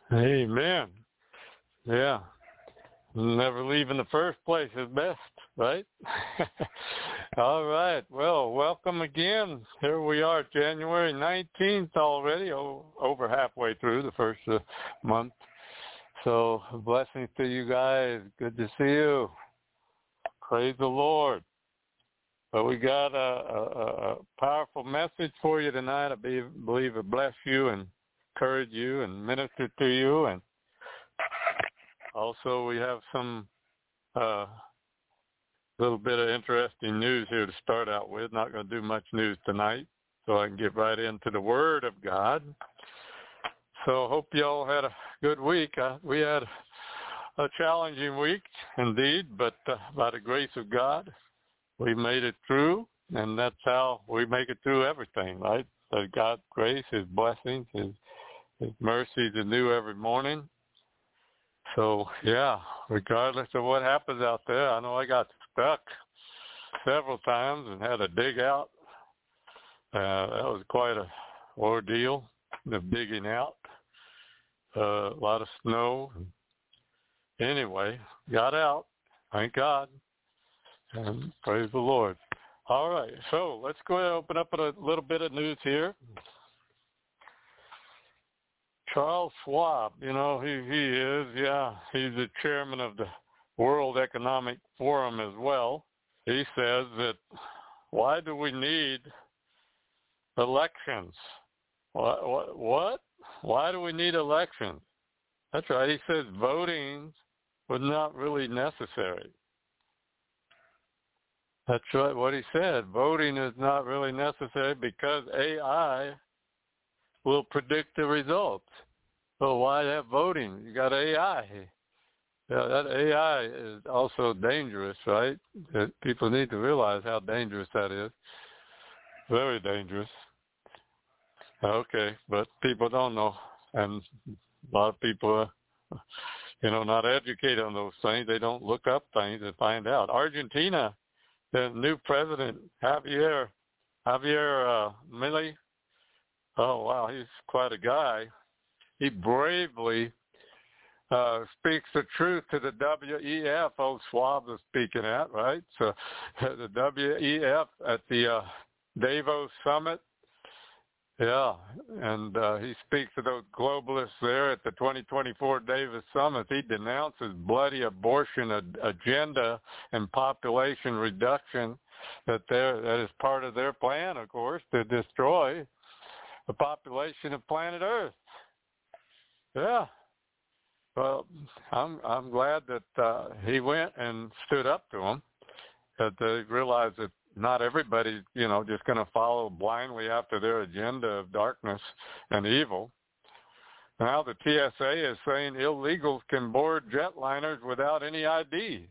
Amen. Yeah. Never leave in the first place is best, right? All right. Well, welcome again. Here we are, January 19th already, over halfway through the first month. So blessings to you guys. Good to see you. Praise the Lord. But we got a powerful message for you tonight. I believe it bless you and encourage you and minister to you. And also we have some little bit of interesting news here to start out with. Not going to do much news tonight, so I can get right into the Word of God. So hope you all had a good week. We had a challenging week indeed, but by the grace of God, we made it through, and that's how we make it through everything, right? So God's grace, His blessings, His mercies are new every morning. So, yeah, regardless of what happens out there, I know I got stuck several times and had to dig out. That was quite an ordeal, the digging out. A lot of snow. Anyway, got out, thank God. And praise the Lord. All right, so let's go ahead and open up a little bit of news here. Charles Schwab, you know, he's the chairman of the World Economic Forum as well. He says that why do we need elections? What? Why do we need elections? That's right. He says voting was not really necessary. That's right, what he said. Voting is not really necessary because AI will predict the results. So why have voting? You got AI. Yeah, that AI is also dangerous, right? People need to realize how dangerous that is. Very dangerous. Okay, but people don't know. And a lot of people are, not educated on those things. They don't look up things and find out. Argentina, the new president, Javier Milei. Oh, wow, he's quite a guy. He bravely speaks the truth to the WEF. Old Schwab is speaking at, right? So the WEF at the Davos Summit. Yeah, and he speaks to those globalists there at the 2024 Davos Summit. He denounces bloody abortion agenda and population reduction that is part of their plan, of course, to destroy the population of planet Earth. Yeah. Well, I'm glad that he went and stood up to them, that they realized that not everybody's, just going to follow blindly after their agenda of darkness and evil. Now the TSA is saying illegals can board jetliners without any ID.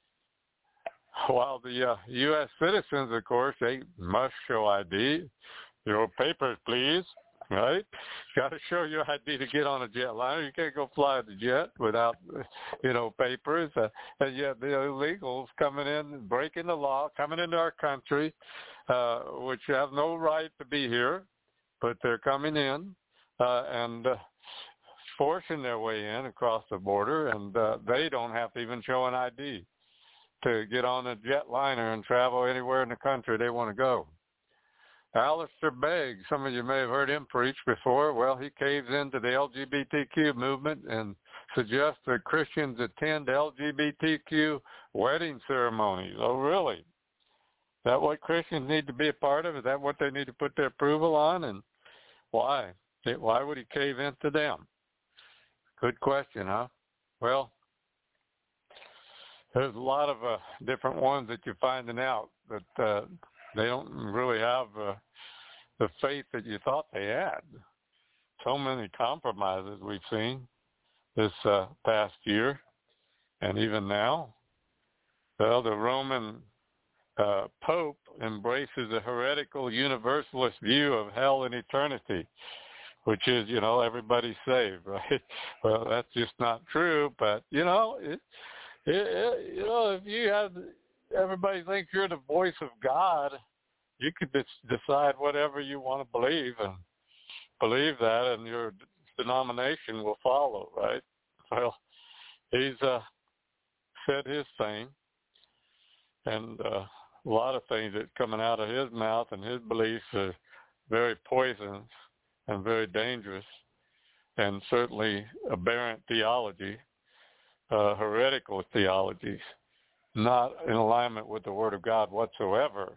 While the U.S. citizens, of course, they must show ID. Your papers, please. Right? Got to show your ID to get on a jetliner. You can't go fly the jet without, papers. And yet the illegals coming in, breaking the law, coming into our country, which have no right to be here, but they're coming in and forcing their way in across the border, and they don't have to even show an ID to get on a jetliner and travel anywhere in the country they want to go. Alistair Begg, some of you may have heard him preach before. Well, he caves into the LGBTQ movement and suggests that Christians attend LGBTQ wedding ceremonies. Oh, really? Is that what Christians need to be a part of? Is that what they need to put their approval on? And why? Why would he cave into them? Good question, huh? Well, there's a lot of different ones that you're finding out that they don't really have the faith that you thought they had. So many compromises we've seen this past year and even now. Well, the Roman Pope embraces a heretical universalist view of hell and eternity, which is, everybody's saved, right? Well, that's just not true, but, if you have... Everybody thinks you're the voice of God. You could decide whatever you want to believe and believe that, and you're denomination will follow, right? Well, he's said his thing, and a lot of things that's coming out of his mouth and his beliefs are very poisonous and very dangerous, and certainly aberrant theology, heretical theologies, not in alignment with the Word of God whatsoever.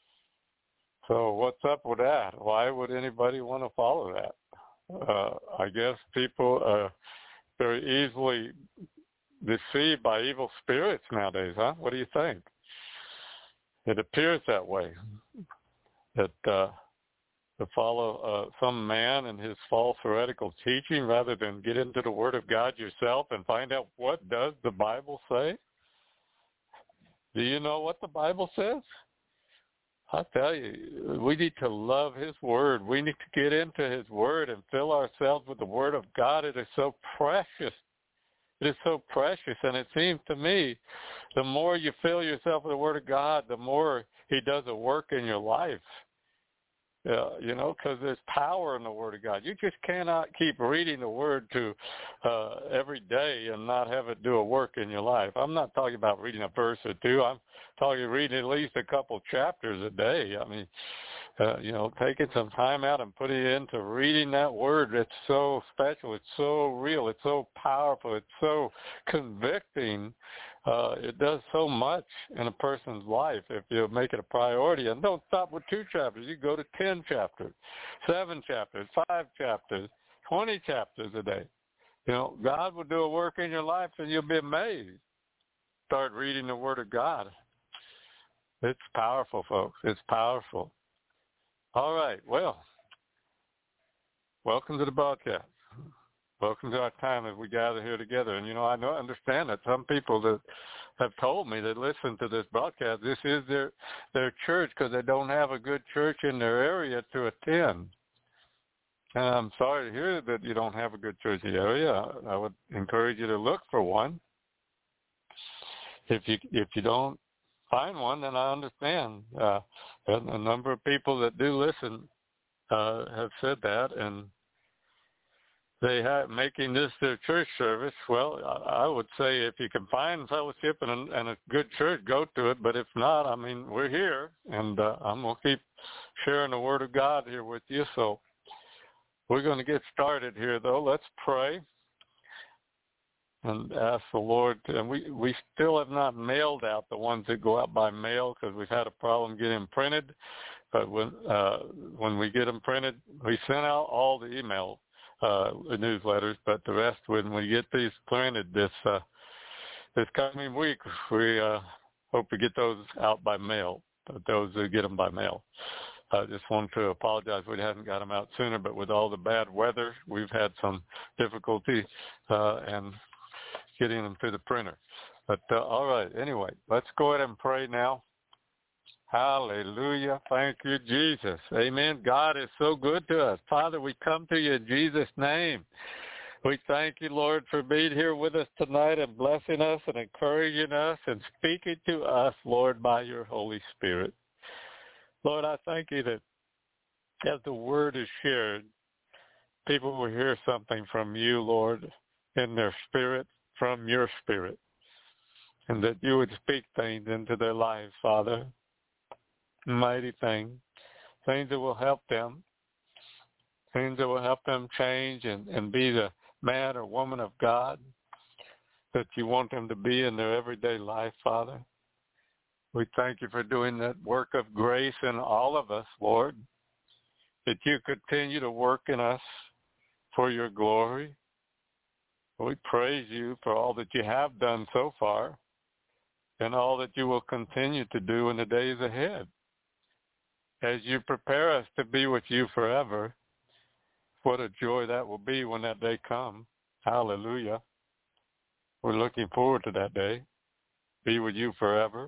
So what's up with that? Why would anybody want to follow that? I guess people are very easily deceived by evil spirits nowadays, huh? What do you think? It appears that way, that to follow some man and his false heretical teaching rather than get into the Word of God yourself and find out what does the Bible say. Do you know what the Bible says? I tell you, we need to love His Word. We need to get into His Word and fill ourselves with the Word of God. It is so precious. It is so precious, and it seems to me the more you fill yourself with the Word of God, the more He does a work in your life. You know, because there's power in the Word of God. You just cannot keep reading the Word to every day and not have it do a work in your life. I'm not talking about reading a verse or two. I'm talking reading at least a couple chapters a day. I mean, you know, taking some time out and putting it into reading that Word. It's so special. It's so real. It's so powerful. It's so convicting. It does so much in a person's life if you make it a priority. And don't stop with 2 chapters. You go to 10 chapters, 7 chapters, 5 chapters, 20 chapters a day. You know, God will do a work in your life and you'll be amazed. Start reading the Word of God. It's powerful, folks. It's powerful. All right. Well, welcome to the broadcast. Welcome to our time as we gather here together. And, you know, I understand that some people that have told me that listen to this broadcast, this is their church because they don't have a good church in their area to attend. And I'm sorry to hear that you don't have a good church in the area. I would encourage you to look for one. If you don't find one, then I understand. A number of people that do listen have said that, and they have making this their church service. Well, I would say if you can find fellowship and a good church, go to it. But if not, I mean, we're here, and I'm going to keep sharing the Word of God here with you. So we're going to get started here, though. Let's pray and ask the Lord. And we still have not mailed out the ones that go out by mail because we've had a problem getting them printed. But when we get them printed, we send out all the email newsletters, but the rest, when we get these printed this coming week, we hope to get those out by mail. Those who get them by mail. I just want to apologize we hadn't got them out sooner, but with all the bad weather, we've had some difficulty and getting them to the printer. But all right, anyway, let's go ahead and pray now. Hallelujah. Thank you, Jesus. Amen. God is so good to us. Father, we come to you in Jesus' name. We thank you, Lord, for being here with us tonight and blessing us and encouraging us and speaking to us, Lord, by your Holy Spirit. Lord, I thank you that as the word is shared, people will hear something from you, Lord, in their spirit, from your spirit, and that you would speak things into their lives, Father. Mighty things that will help them, things that will help them change and be the man or woman of God that you want them to be in their everyday life, Father. We thank you for doing that work of grace in all of us, Lord, that you continue to work in us for your glory. We praise you for all that you have done so far and all that you will continue to do in the days ahead. As you prepare us to be with you forever, what a joy that will be when that day comes. Hallelujah. We're looking forward to that day. Be with you forever.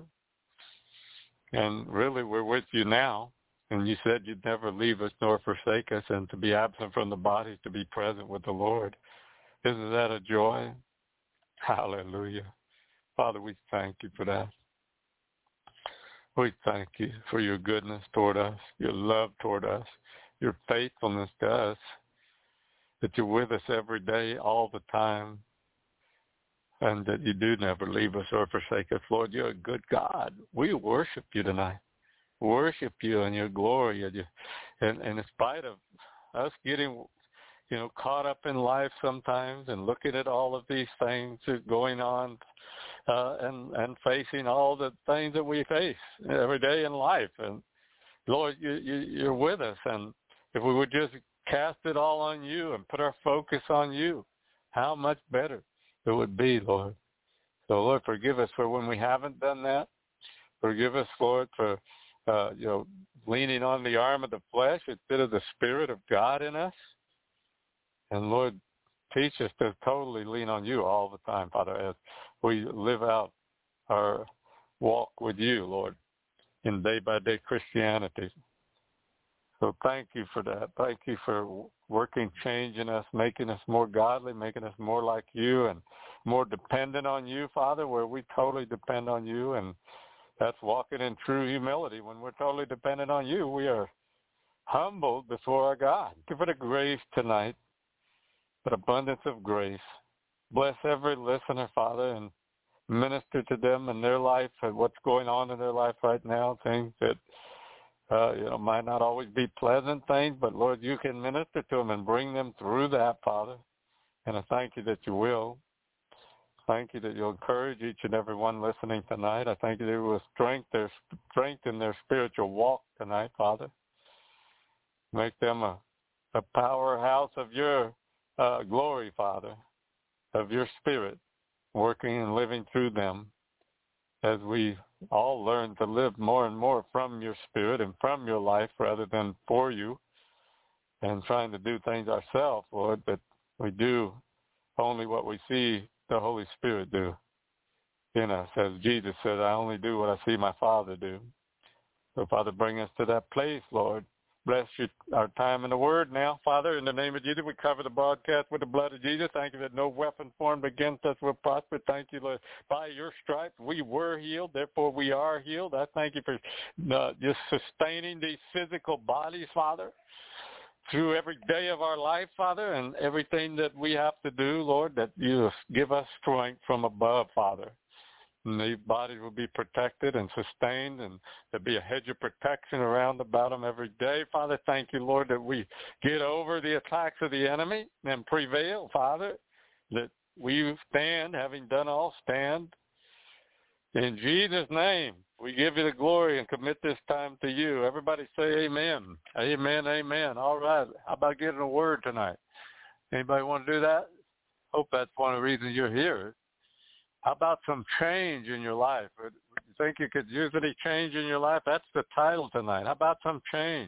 And really, we're with you now. And you said you'd never leave us nor forsake us, and to be absent from the body, to be present with the Lord. Isn't that a joy? Hallelujah. Father, we thank you for that. We thank you for your goodness toward us, your love toward us, your faithfulness to us. that you're with us every day, all the time, and that you do never leave us or forsake us. Lord, you're a good God. We worship you tonight. Worship you in your glory. And in spite of us getting, caught up in life sometimes and looking at all of these things that are going on and facing all the things that we face every day in life. And Lord, you're with us. And if we would just cast it all on you and put our focus on you, how much better it would be, Lord. So, Lord, forgive us for when we haven't done that. Forgive us, Lord, for, leaning on the arm of the flesh instead of the Spirit of God in us. And, Lord, teach us to totally lean on you all the time, Father, as we live out our walk with you, Lord, in day-by-day Christianity. So thank you for that. Thank you for working change in us, making us more godly, making us more like you and more dependent on you, Father, where we totally depend on you. And that's walking in true humility. When we're totally dependent on you, we are humbled before our God. Give it a grace tonight, an abundance of grace. Bless every listener, Father, and minister to them in their life and what's going on in their life right now, things that might not always be pleasant things, but Lord, you can minister to them and bring them through that, Father. And I thank you that you will. Thank you that you'll encourage each and every one listening tonight. I thank you that you will strengthen their spiritual walk tonight, Father. Make them a powerhouse of your glory, Father, of your Spirit, working and living through them as we all learn to live more and more from your Spirit and from your life rather than for you and trying to do things ourselves, Lord, but we do only what we see the Holy Spirit do in us. As Jesus said, I only do what I see my Father do. So, Father, bring us to that place, Lord. Bless our time in the Word now, Father. In the name of Jesus, we cover the broadcast with the blood of Jesus. Thank you that no weapon formed against us will prosper. Thank you, Lord. By your stripes, we were healed. Therefore, we are healed. I thank you for just sustaining these physical bodies, Father, through every day of our life, Father, and everything that we have to do, Lord, that you give us strength from above, Father. And these bodies will be protected and sustained, and there'll be a hedge of protection around about them every day. Father, thank you, Lord, that we get over the attacks of the enemy and prevail, Father, that we stand, having done all, stand. In Jesus' name, we give you the glory and commit this time to you. Everybody say amen. Amen, amen. All right. How about getting a word tonight? Anybody want to do that? Hope that's one of the reasons you're here. How about some change in your life? You think you could use any change in your life? That's the title tonight. How about some change?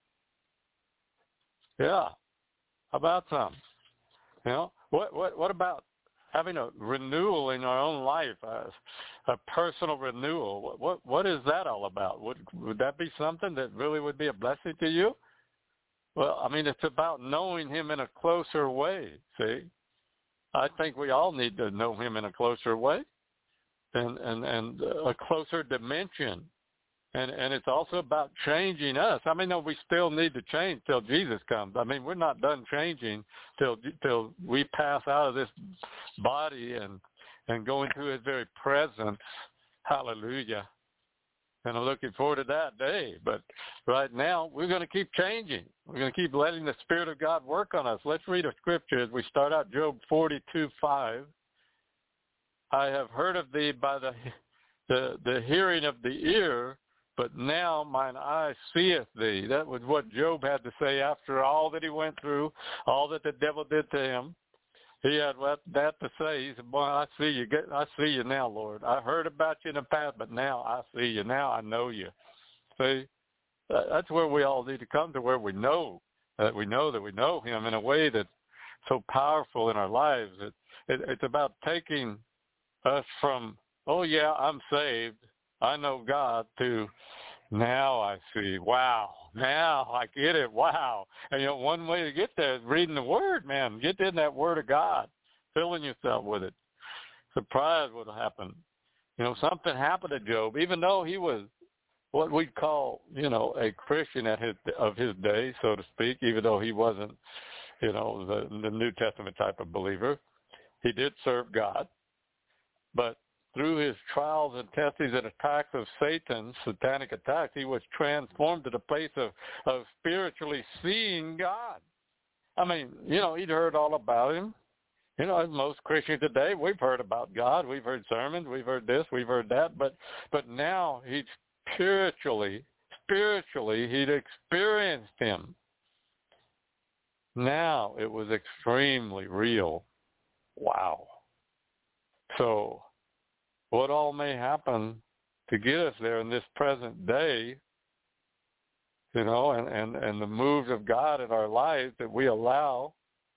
Yeah. How about some? What about having a renewal in our own life, a personal renewal? What is that all about? Would that be something that really would be a blessing to you? Well, I mean, it's about knowing him in a closer way, see? I think we all need to know him in a closer way and a closer dimension. And it's also about changing us. I mean, no, we still need to change till Jesus comes. I mean, we're not done changing till we pass out of this body and go into his very presence. Hallelujah. And I'm looking forward to that day. But right now, we're going to keep changing. We're going to keep letting the Spirit of God work on us. Let's read a scripture as we start out Job 42:5. I have heard of thee by the hearing of the ear, but now mine eye seeth thee. That was what Job had to say after all that he went through, all that the devil did to him. He had that to say. He said, boy, I see you. I see you now, Lord. I heard about you in the past, but now I see you. Now I know you. See, that's where we all need to come to, where we know that we know him in a way that's so powerful in our lives. It's about taking us from, oh, yeah, I'm saved, I know God, to now I see. Wow. Now I get it. Wow. And, one way to get there is reading the Word, man. Get in that Word of God, filling yourself with it. Surprised what happened. Something happened to Job, even though he was what we'd call, a Christian of his day, so to speak, even though he wasn't the New Testament type of believer. He did serve God, but through his trials and testings and attacks of Satan, satanic attacks, he was transformed to the place of spiritually seeing God. I mean, he'd heard all about him. As most Christians today, we've heard about God. We've heard sermons. We've heard this. We've heard that. But now he'd spiritually, he'd experienced him. Now it was extremely real. Wow. So what all may happen to get us there in this present day, and the moves of God in our lives that we allow,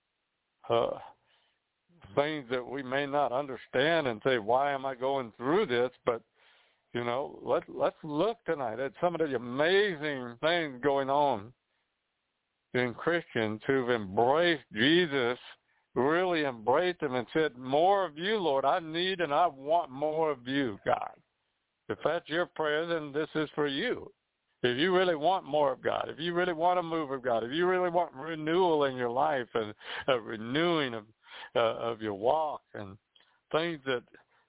things that we may not understand and say, why am I going through this? But, let's look tonight at some of the amazing things going on in Christians who've embraced Jesus, really embraced him and said, more of you, Lord. I need and I want more of you, God. If that's your prayer, then this is for you. If you really want more of God, if you really want a move of God, if you really want renewal in your life and a renewing of your walk and things that,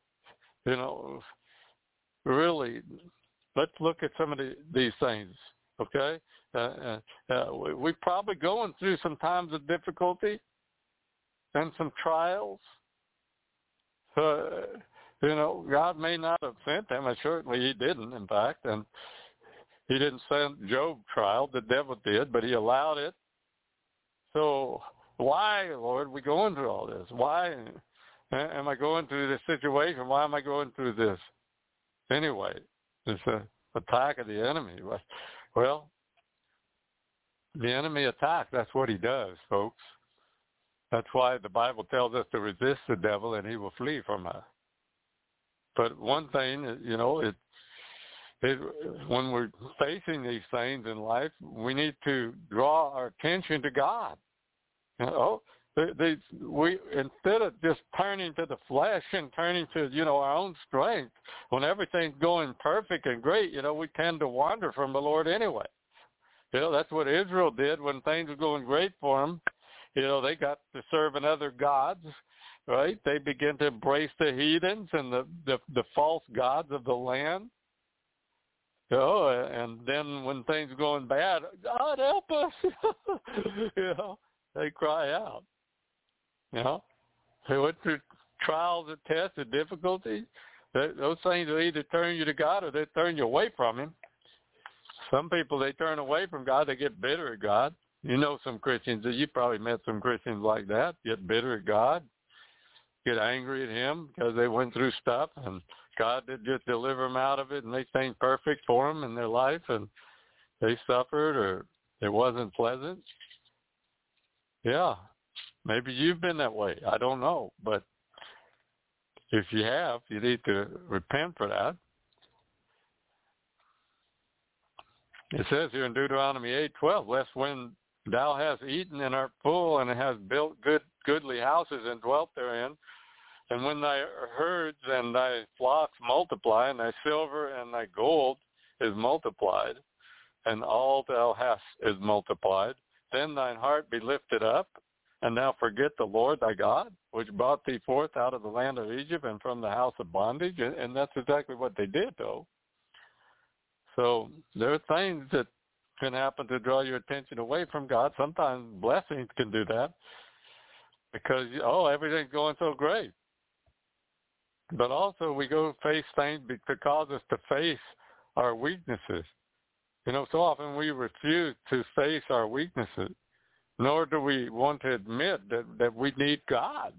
really, let's look at some of these things, okay? We're probably going through some times of difficulty and some trials. God may not have sent them, and certainly he didn't, in fact, and he didn't send Job trial, the devil did, but he allowed it. So why, Lord, are we going through all this? Why am I going through this situation? Why am I going through this? Anyway, it's an attack of the enemy. Well, the enemy attacks. That's what he does, folks. That's why the Bible tells us to resist the devil and he will flee from us. But one thing, when we're facing these things in life, we need to draw our attention to God. We instead of just turning to the flesh and turning to our own strength, when everything's going perfect and great, we tend to wander from the Lord anyway. That's what Israel did when things were going great for them. They got to serving other gods, right? They began to embrace the heathens and the false gods of the land. And then when things are going bad, God help us. They cry out. They went through trials and tests and difficulties. Those things will either turn you to God or they turn you away from him. Some people, they turn away from God. They get bitter at God. Some Christians, you probably met some Christians like that, get bitter at God, get angry at him because they went through stuff and God did just deliver them out of it and they think perfect for them in their life and they suffered or it wasn't pleasant. Yeah, maybe you've been that way. I don't know. But if you have, you need to repent for that. It says here in Deuteronomy 8:12, lest when thou hast eaten and art full and hast built goodly houses and dwelt therein, and when thy herds and thy flocks multiply, and thy silver and thy gold is multiplied, and all thou hast is multiplied, then thine heart be lifted up, and thou forget the Lord thy God, which brought thee forth out of the land of Egypt and from the house of bondage. And that's exactly what they did, though. So there are things that can happen to draw your attention away from God. Sometimes blessings can do that because, everything's going so great. But also we go face things to cause us to face our weaknesses. So often we refuse to face our weaknesses, nor do we want to admit that we need God.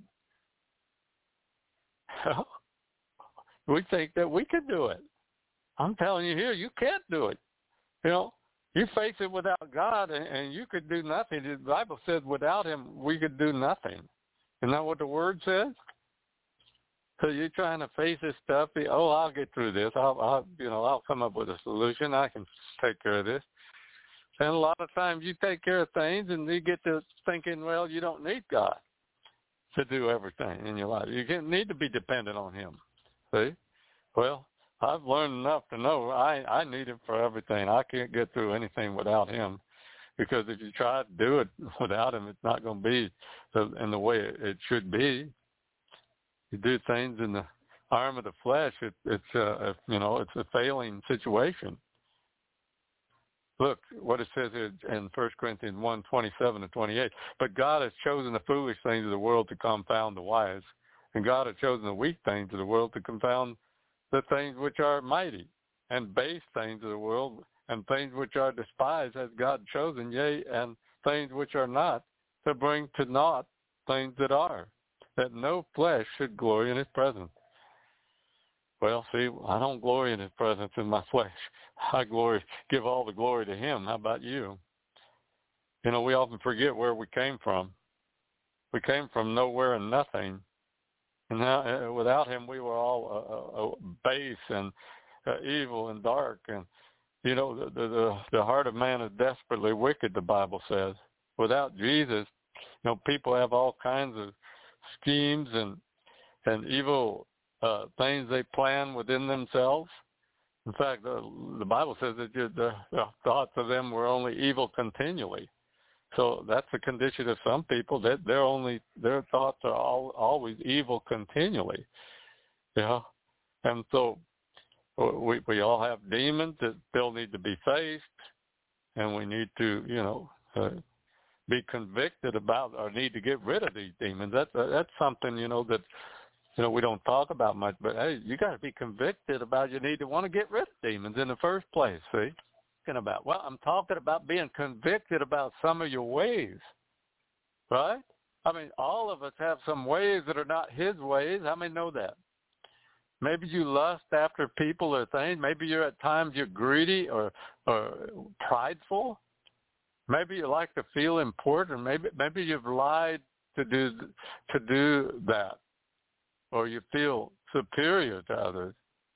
We think that we can do it. I'm telling you here, you can't do it. You face it without God, and you could do nothing. The Bible says without him, we could do nothing. Isn't that what the Word says? So you're trying to face this stuff. I'll get through this. I'll come up with a solution. I can take care of this. And a lot of times you take care of things, and you get to thinking, well, you don't need God to do everything in your life. You don't need to be dependent on him. See? Well, I've learned enough to know I need him for everything. I can't get through anything without him. because if you try to do it without him, it's not going to be in the way it should be. You do things in the arm of the flesh, it's a failing situation. Look what it says here in 1 Corinthians 1:27-28. But God has chosen the foolish things of the world to confound the wise, and God has chosen the weak things of the world to confound the things which are mighty, and base things of the world, and things which are despised has God chosen, yea, and things which are not, to bring to naught things that are, that no flesh should glory in his presence. Well, see, I don't glory in his presence in my flesh. I give all the glory to him. How about you? You know, we often forget where we came from. We came from nowhere and nothing. And now, without him, we were all base and evil and dark. And, you know, the heart of man is desperately wicked, the Bible says. Without Jesus, you know, people have all kinds of schemes and evil things they plan within themselves. In fact, the Bible says that the thoughts of them were only evil continually. So that's the condition of some people, that their thoughts are always evil continually. Yeah, and so we all have demons that still need to be faced, and we need to be convicted about, or need to get rid of these demons. That's something that we don't talk about much. But hey, you got to be convicted about. You need to want to get rid of demons in the first place. See. I'm talking about being convicted about some of your ways, right? I mean, all of us have some ways that are not his ways. How many know that? Maybe you lust after people or things. Maybe at times you're greedy or prideful. Maybe you like to feel important. Maybe you've lied to do that, or you feel superior to others.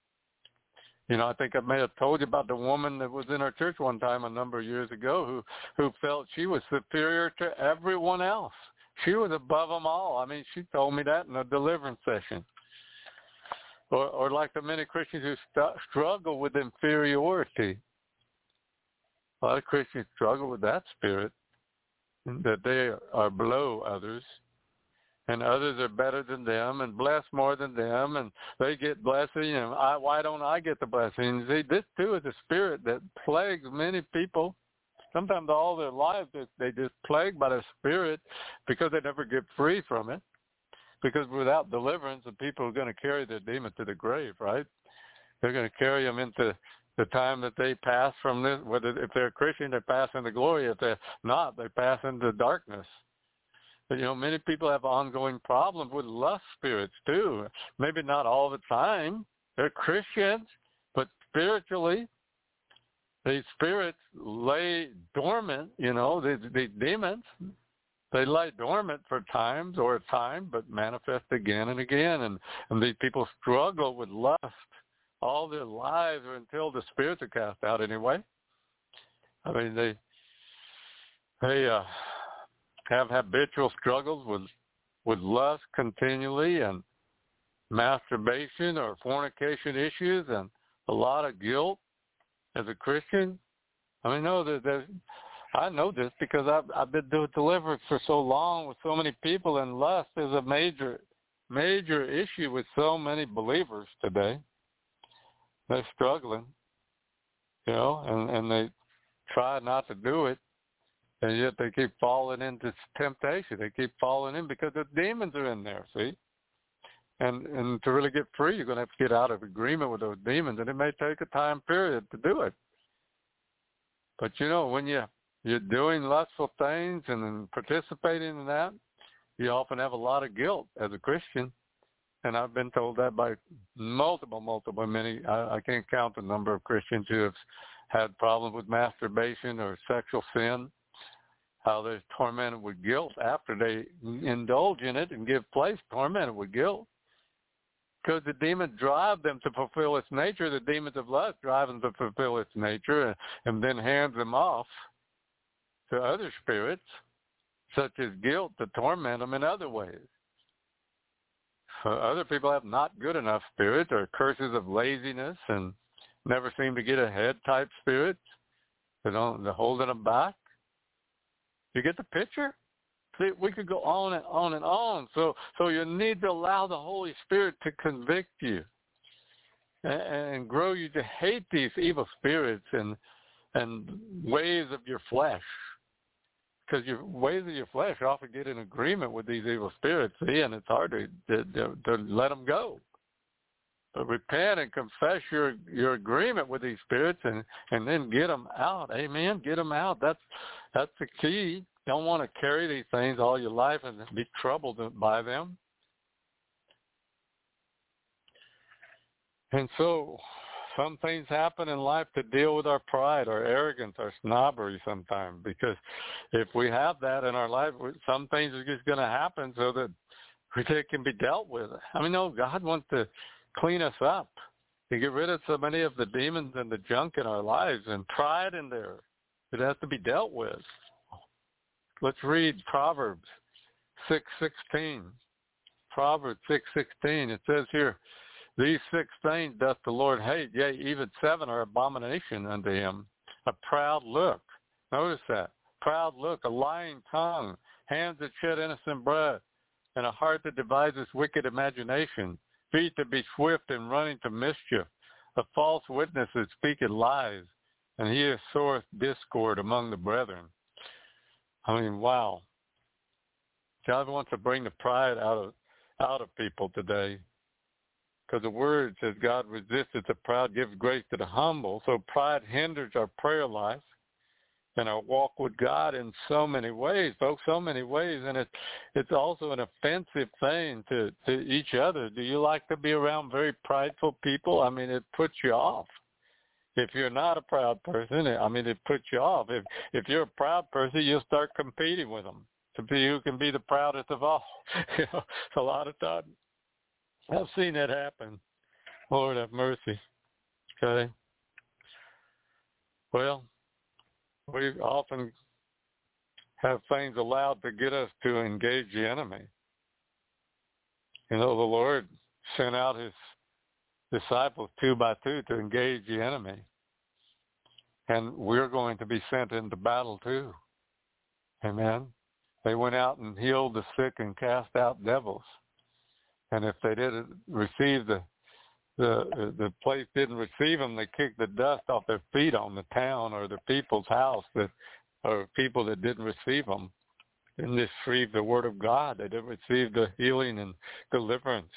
You know, I think I may have told you about the woman that was in our church one time a number of years ago who felt she was superior to everyone else. She was above them all. I mean, she told me that in a deliverance session. Or like the many Christians who struggle with inferiority. A lot of Christians struggle with that spirit, that they are below others. And others are better than them and blessed more than them, and they get blessing, and why don't I get the blessing? See, this too is a spirit that plagues many people. Sometimes all their lives they just plagued by the spirit because they never get free from it. Because without deliverance, the people are going to carry their demon to the grave, right? They're going to carry them into the time that they pass from this. Whether if they're a Christian, they pass into glory. If they're not, they pass into darkness. But, many people have ongoing problems with lust spirits, too. Maybe not all the time. They're Christians, but spiritually, these spirits lay dormant, these demons. They lay dormant for times or a time, but manifest again and again. And these people struggle with lust all their lives, or until the spirits are cast out anyway. I mean, they have habitual struggles with lust continually, and masturbation or fornication issues, and a lot of guilt as a Christian. I mean, I know this because I've been doing deliverance for so long with so many people, and lust is a major issue with so many believers today. They're struggling, and they try not to do it. And yet they keep falling into temptation. They keep falling in because the demons are in there, see? And to really get free, you're going to have to get out of agreement with those demons, and it may take a time period to do it. But, when you're doing lustful things and then participating in that, you often have a lot of guilt as a Christian. And I've been told that by multiple, many. I can't count the number of Christians who have had problems with masturbation or sexual sin. How they're tormented with guilt after they indulge in it and give place, tormented with guilt. Because the demons drive them to fulfill its nature. The demons of lust drive them to fulfill its nature, and then hands them off to other spirits, such as guilt, to torment them in other ways. Other people have not good enough spirits, or curses of laziness and never seem to get ahead type spirits. They're holding them back. You get the picture? See, we could go on and on and on. So you need to allow the Holy Spirit to convict you and grow you to hate these evil spirits and ways of your flesh. Because your ways of your flesh often get in agreement with these evil spirits, see, and it's hard to let them go. But repent and confess your agreement with these spirits and then get them out. Amen? Get them out. That's the key. You don't want to carry these things all your life and be troubled by them. And so some things happen in life to deal with our pride, our arrogance, our snobbery sometimes. Because if we have that in our life, some things are just going to happen so that it can be dealt with. I mean, no, God wants to clean us up, to get rid of so many of the demons and the junk in our lives, and pride in there. It has to be dealt with. Let's read Proverbs 6:16. Proverbs 6:16. It says here, "These 6 things doth the Lord hate, yea, even 7 are abomination unto him. A proud look." Notice that. Proud look, a lying tongue, hands that shed innocent blood, and a heart that devises wicked imagination, feet that be swift in running to mischief, a false witness that speaketh lies, and he that soweth discord among the brethren. I mean, wow. God wants to bring the pride out of people today. Because the word says God resisteth the proud, gives grace to the humble. So pride hinders our prayer life and our walk with God in so many ways, folks, so many ways. And it's also an offensive thing to each other. Do you like to be around very prideful people? I mean, it puts you off. If you're not a proud person, I mean, it puts you off. If you're a proud person, you'll start competing with them to be who can be the proudest of all. You know, a lot of times I've seen that happen. Lord have mercy. Okay. Well, we often have things allowed to get us to engage the enemy. You know, the Lord sent out his disciples 2 by 2 to engage the enemy. And we're going to be sent into battle too. Amen. They went out and healed the sick and cast out devils. And if they didn't receive the place didn't receive them, they kicked the dust off their feet on the town or the people's house or people that didn't receive them. Didn't receive the word of God. They didn't receive the healing and deliverance.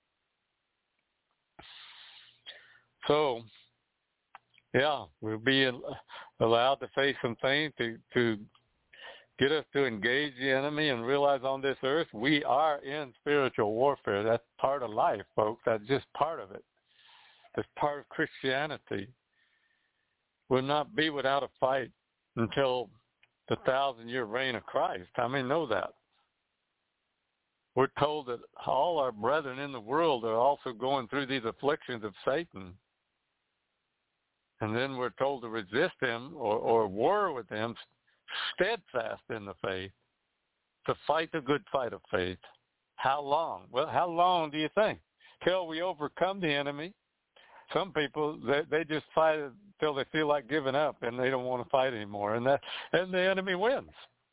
So, yeah, we'll be allowed to face some things to get us to engage the enemy and realize on this earth we are in spiritual warfare. That's part of life, folks. That's just part of it. It's part of Christianity. We'll not be without a fight until the 1,000-year reign of Christ. I mean, know that. We're told that all our brethren in the world are also going through these afflictions of Satan. And then we're told to resist him or war with him, steadfast in the faith, to fight the good fight of faith. How long? Well, how long do you think? Till we overcome the enemy. Some people, they just fight until they feel like giving up and they don't want to fight anymore. And the enemy wins.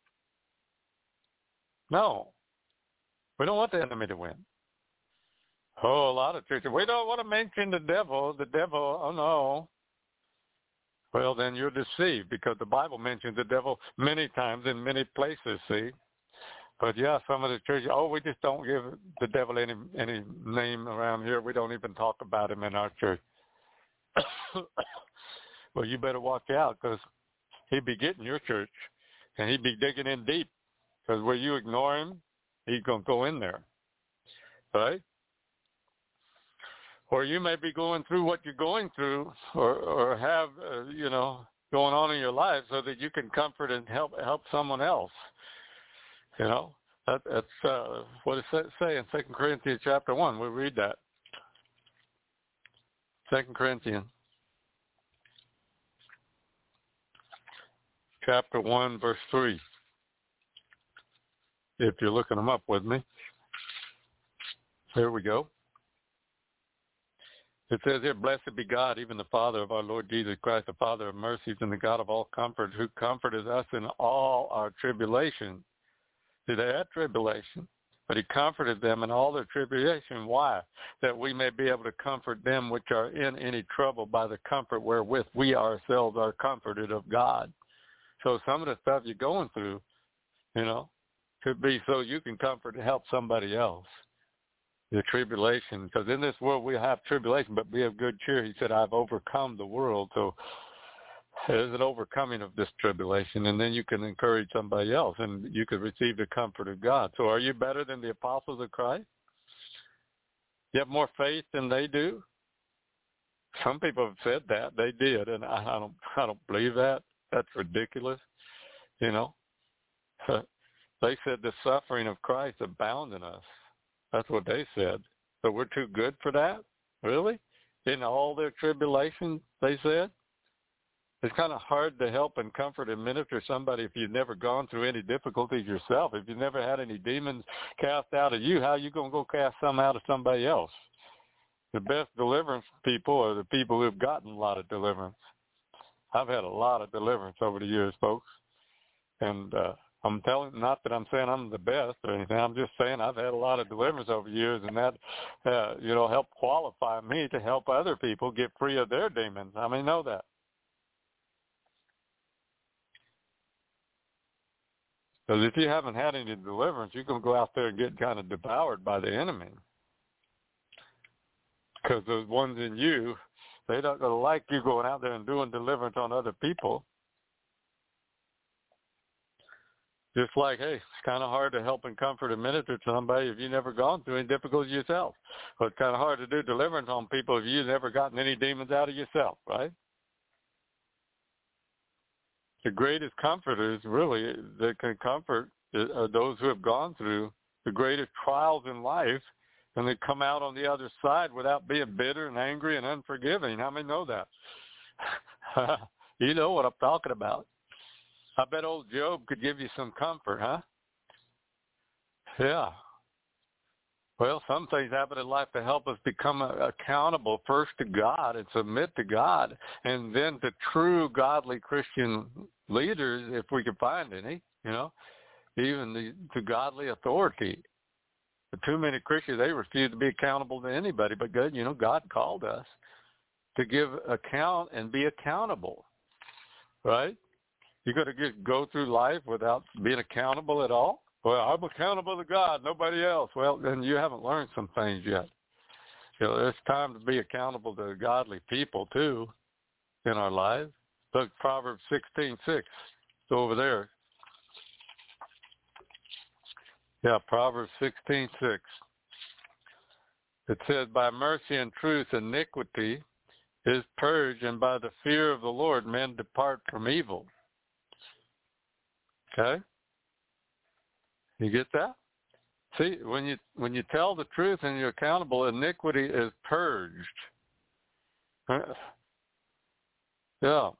No. We don't want the enemy to win. Oh, a lot of churches, we don't want to mention the devil. The devil, oh no. Well, then you're deceived because the Bible mentions the devil many times in many places, see. But yeah, some of the churches, we just don't give the devil any name around here. We don't even talk about him in our church. Well, you better watch out because he'd be getting your church and he'd be digging in deep because where you ignore him, he's going to go in there, right? Or you may be going through what you're going through or have, going on in your life so that you can comfort and help someone else. You know, that's what does it say in 2 Corinthians chapter 1? We'll read that. 2 Corinthians chapter 1, verse 3. If you're looking them up with me. Here we go. It says here, blessed be God, even the Father of our Lord Jesus Christ, the Father of mercies and the God of all comfort, who comforted us in all our tribulation. See, they had tribulation, but he comforted them in all their tribulation. Why? That we may be able to comfort them which are in any trouble by the comfort wherewith we ourselves are comforted of God. So some of the stuff you're going through, could be so you can comfort and help somebody else. The tribulation, because in this world we have tribulation, but be of good cheer. He said, I've overcome the world. So there's an overcoming of this tribulation, and then you can encourage somebody else, and you could receive the comfort of God. So are you better than the apostles of Christ? You have more faith than they do? Some people have said that. They did, and I don't believe that. That's ridiculous. They said the suffering of Christ abound in us. That's what they said. So we're too good for that? Really? In all their tribulation, they said? It's kind of hard to help and comfort and minister somebody if you've never gone through any difficulties yourself. If you've never had any demons cast out of you, how are you going to go cast some out of somebody else? The best deliverance people are the people who have gotten a lot of deliverance. I've had a lot of deliverance over the years, folks. And I'm telling, not that I'm saying I'm the best or anything. I'm just saying I've had a lot of deliverance over the years, and that, helped qualify me to help other people get free of their demons. I mean, know that. Because if you haven't had any deliverance, you're going to go out there and get kind of devoured by the enemy. Because those ones in you, they're not going to like you going out there and doing deliverance on other people. Just like, hey, it's kind of hard to help and comfort and minister to somebody if you've never gone through any difficulty yourself. But it's kind of hard to do deliverance on people if you've never gotten any demons out of yourself, right? The greatest comforters, really, that can comfort are those who have gone through the greatest trials in life, and they come out on the other side without being bitter and angry and unforgiving. How many know that? You know what I'm talking about. I bet old Job could give you some comfort, huh? Yeah. Well, some things happen in life to help us become accountable first to God and submit to God, and then to true godly Christian leaders, if we can find any, even to godly authority. But too many Christians, they refuse to be accountable to anybody. But God called us to give account and be accountable, right? You got to just go through life without being accountable at all? Well, I'm accountable to God, nobody else. Well, then you haven't learned some things yet. It's time to be accountable to godly people, too, in our lives. Look, Proverbs 16:6. It's over there. Yeah, Proverbs 16:6. It says, by mercy and truth iniquity is purged, and by the fear of the Lord men depart from evil. Okay? You get that? See, when you tell the truth and you're accountable, iniquity is purged. Yeah.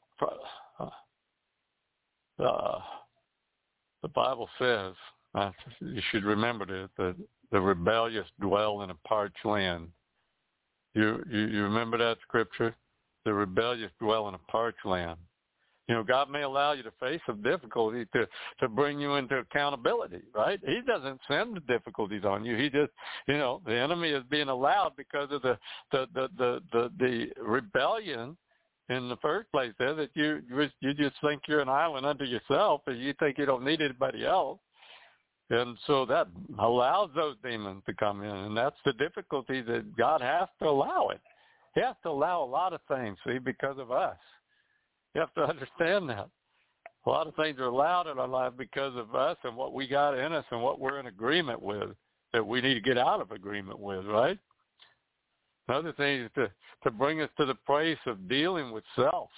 The Bible says, you should remember this, that the rebellious dwell in a parched land. You remember that scripture? The rebellious dwell in a parched land. God may allow you to face some difficulty to bring you into accountability, right? He doesn't send the difficulties on you. He just, the enemy is being allowed because of the rebellion in the first place there, that you just think you're an island unto yourself and you think you don't need anybody else. And so that allows those demons to come in, and that's the difficulty that God has to allow it. He has to allow a lot of things, see, because of us. You have to understand that. A lot of things are allowed in our life because of us and what we got in us and what we're in agreement with, that we need to get out of agreement with, right? Another thing is to bring us to the place of dealing with self.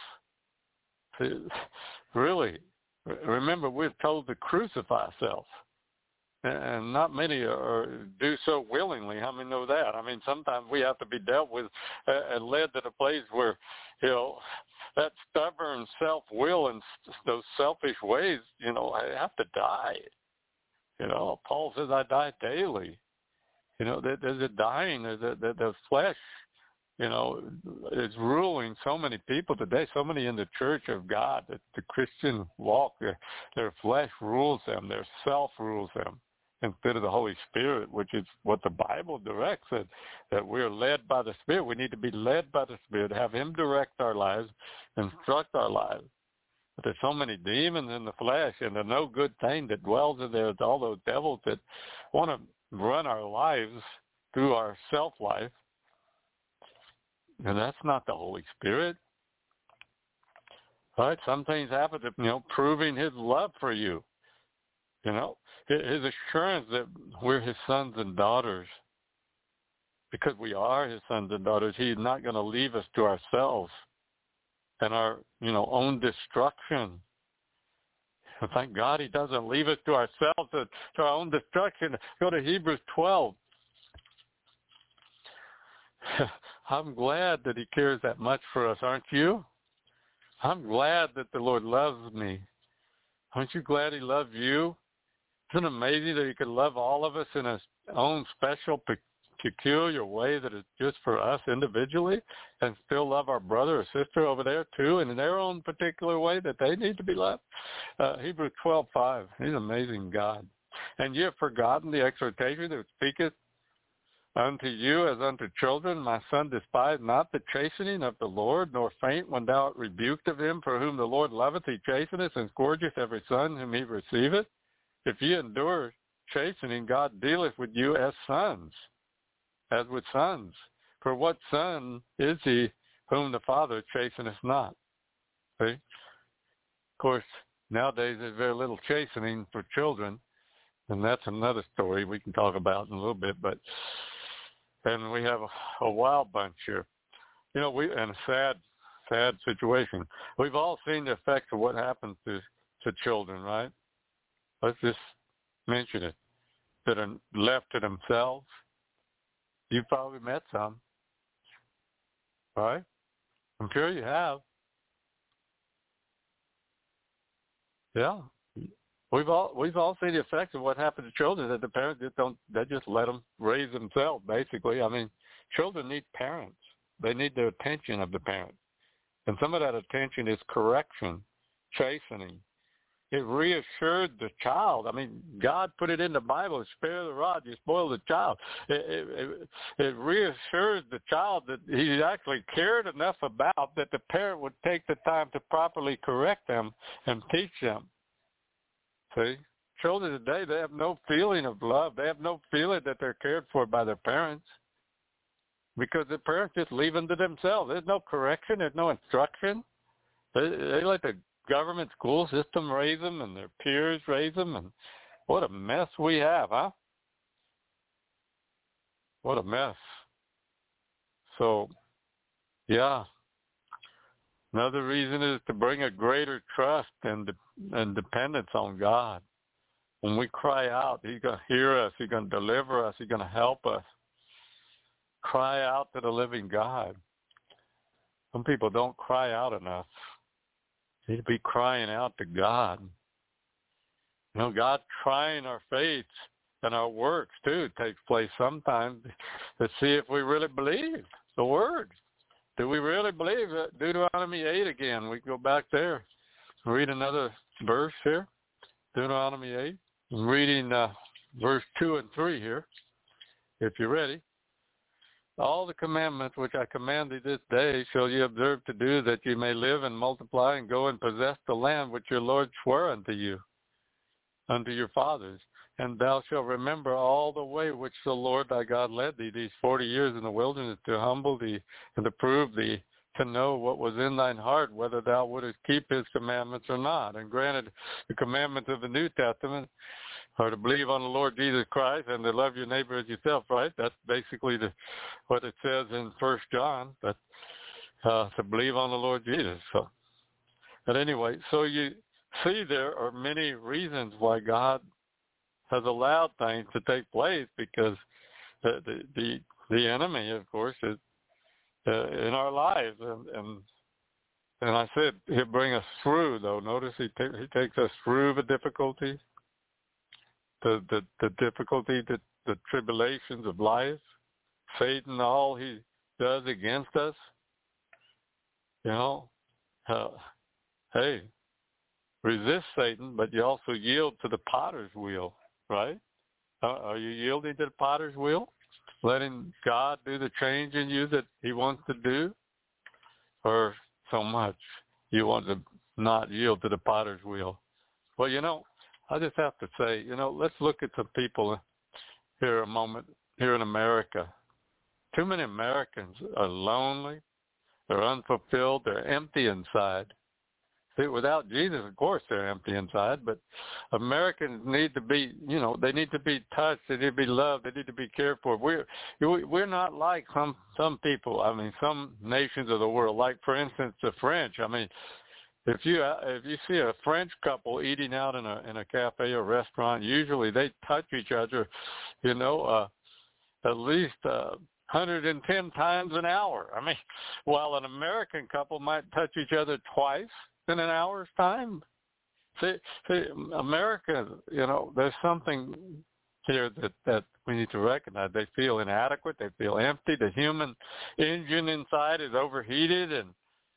Really, remember, we're told to crucify self. And not many do so willingly. How many know that? I mean, sometimes we have to be dealt with and led to the place where, that stubborn self-will and those selfish ways, have to die. Paul says, I die daily. There's a dying, the flesh, is ruling so many people today, so many in the church of God, that the Christian walk, their flesh rules them, their self rules them, instead of the Holy Spirit, which is what the Bible directs, that we're led by the Spirit. We need to be led by the Spirit, have Him direct our lives, instruct our lives. But there's so many demons in the flesh, and the no good thing that dwells in there, all those devils that want to run our lives through our self-life. And that's not the Holy Spirit. Right? Some things happen to, proving His love for you. His assurance that we're His sons and daughters. Because we are His sons and daughters, He's not going to leave us to ourselves and our, own destruction. And thank God He doesn't leave us to ourselves, to our own destruction. Go to Hebrews 12. I'm glad that He cares that much for us, aren't you? I'm glad that the Lord loves me. Aren't you glad He loves you? Isn't it amazing that He could love all of us in His own special, peculiar way that is just for us individually, and still love our brother or sister over there too in their own particular way that they need to be loved? Hebrews 12:5. He's an amazing God. And ye have forgotten the exhortation that speaketh unto you as unto children. My son, despise not the chastening of the Lord, nor faint when thou art rebuked of Him. For whom the Lord loveth, He chasteneth, and scourgeth every son whom He receiveth. If ye endure chastening, God dealeth with you as sons, as with sons. For what son is he whom the Father chasteneth not? See? Of course, nowadays there's very little chastening for children, and that's another story we can talk about in a little bit. And we have a wild bunch here. In a sad situation. We've all seen the effects of what happens to children, right? Let's just mention it. That are left to themselves. You've probably met some, right? I'm sure you have. Yeah. We've all seen the effects of what happened to children, that the parents just let them raise themselves, basically. I mean, children need parents. They need the attention of the parents. And some of that attention is correction, chastening. It reassured the child. I mean, God put it in the Bible, spare the rod, you spoil the child. It reassured the child that he actually cared enough about that the parent would take the time to properly correct them and teach them. See? Children today, they have no feeling of love. They have no feeling that they're cared for by their parents because the parents just leave them to themselves. There's no correction. There's no instruction. They let the government school system raise them and their peers raise them. And what a mess we have, huh? What a mess. So, yeah. Another reason is to bring a greater trust and dependence on God. When we cry out, He's going to hear us. He's going to deliver us. He's going to help us. Cry out to the living God. Some people don't cry out enough. They need to be crying out to God. God trying our faith and our works, too, takes place sometimes to see if we really believe the Word. Do we really believe that? Deuteronomy 8 again. We go back there. Read another verse here. Deuteronomy 8. I'm reading verse 2 and 3 here, if you're ready. All the commandments which I command thee this day shall ye observe to do, that ye may live and multiply and go and possess the land which your Lord swore unto you, unto your fathers. And thou shalt remember all the way which the Lord thy God led thee these 40 years in the wilderness, to humble thee and to prove thee, to know what was in thine heart, whether thou wouldest keep His commandments or not. And granted, the commandments of the New Testament are to believe on the Lord Jesus Christ and to love your neighbor as yourself, right? That's basically what it says in 1 John, that to believe on the Lord Jesus. But anyway, so you see there are many reasons why God has allowed things to take place, because the enemy, of course, is in our lives, and I said He'll bring us through. Though notice He takes us through the difficulties, the difficulty, the tribulations of life. Satan, all he does against us, you know, hey, resist Satan, but you also yield to the potter's wheel, right? Are you yielding to the potter's wheel? Letting God do the change in you that he wants to do? Or so much you want to not yield to the potter's wheel? Well, you know, I just have to say, you know, let's look at some people here a moment, here in America. Too many Americans are lonely, they're unfulfilled, they're empty inside. See, without Jesus, of course, they're empty inside, but Americans need to be, you know, they need to be touched, they need to be loved, they need to be cared for. We're not like some people, I mean, some nations of the world, like, for instance, the French. I mean, if you see a French couple eating out in a cafe or restaurant, usually they touch each other, you know, at least 110 times an hour. I mean, while an American couple might touch each other twice in an hour's time. See, America, you know, there's something here that we need to recognize. They feel inadequate. They feel empty. The human engine inside is overheated, and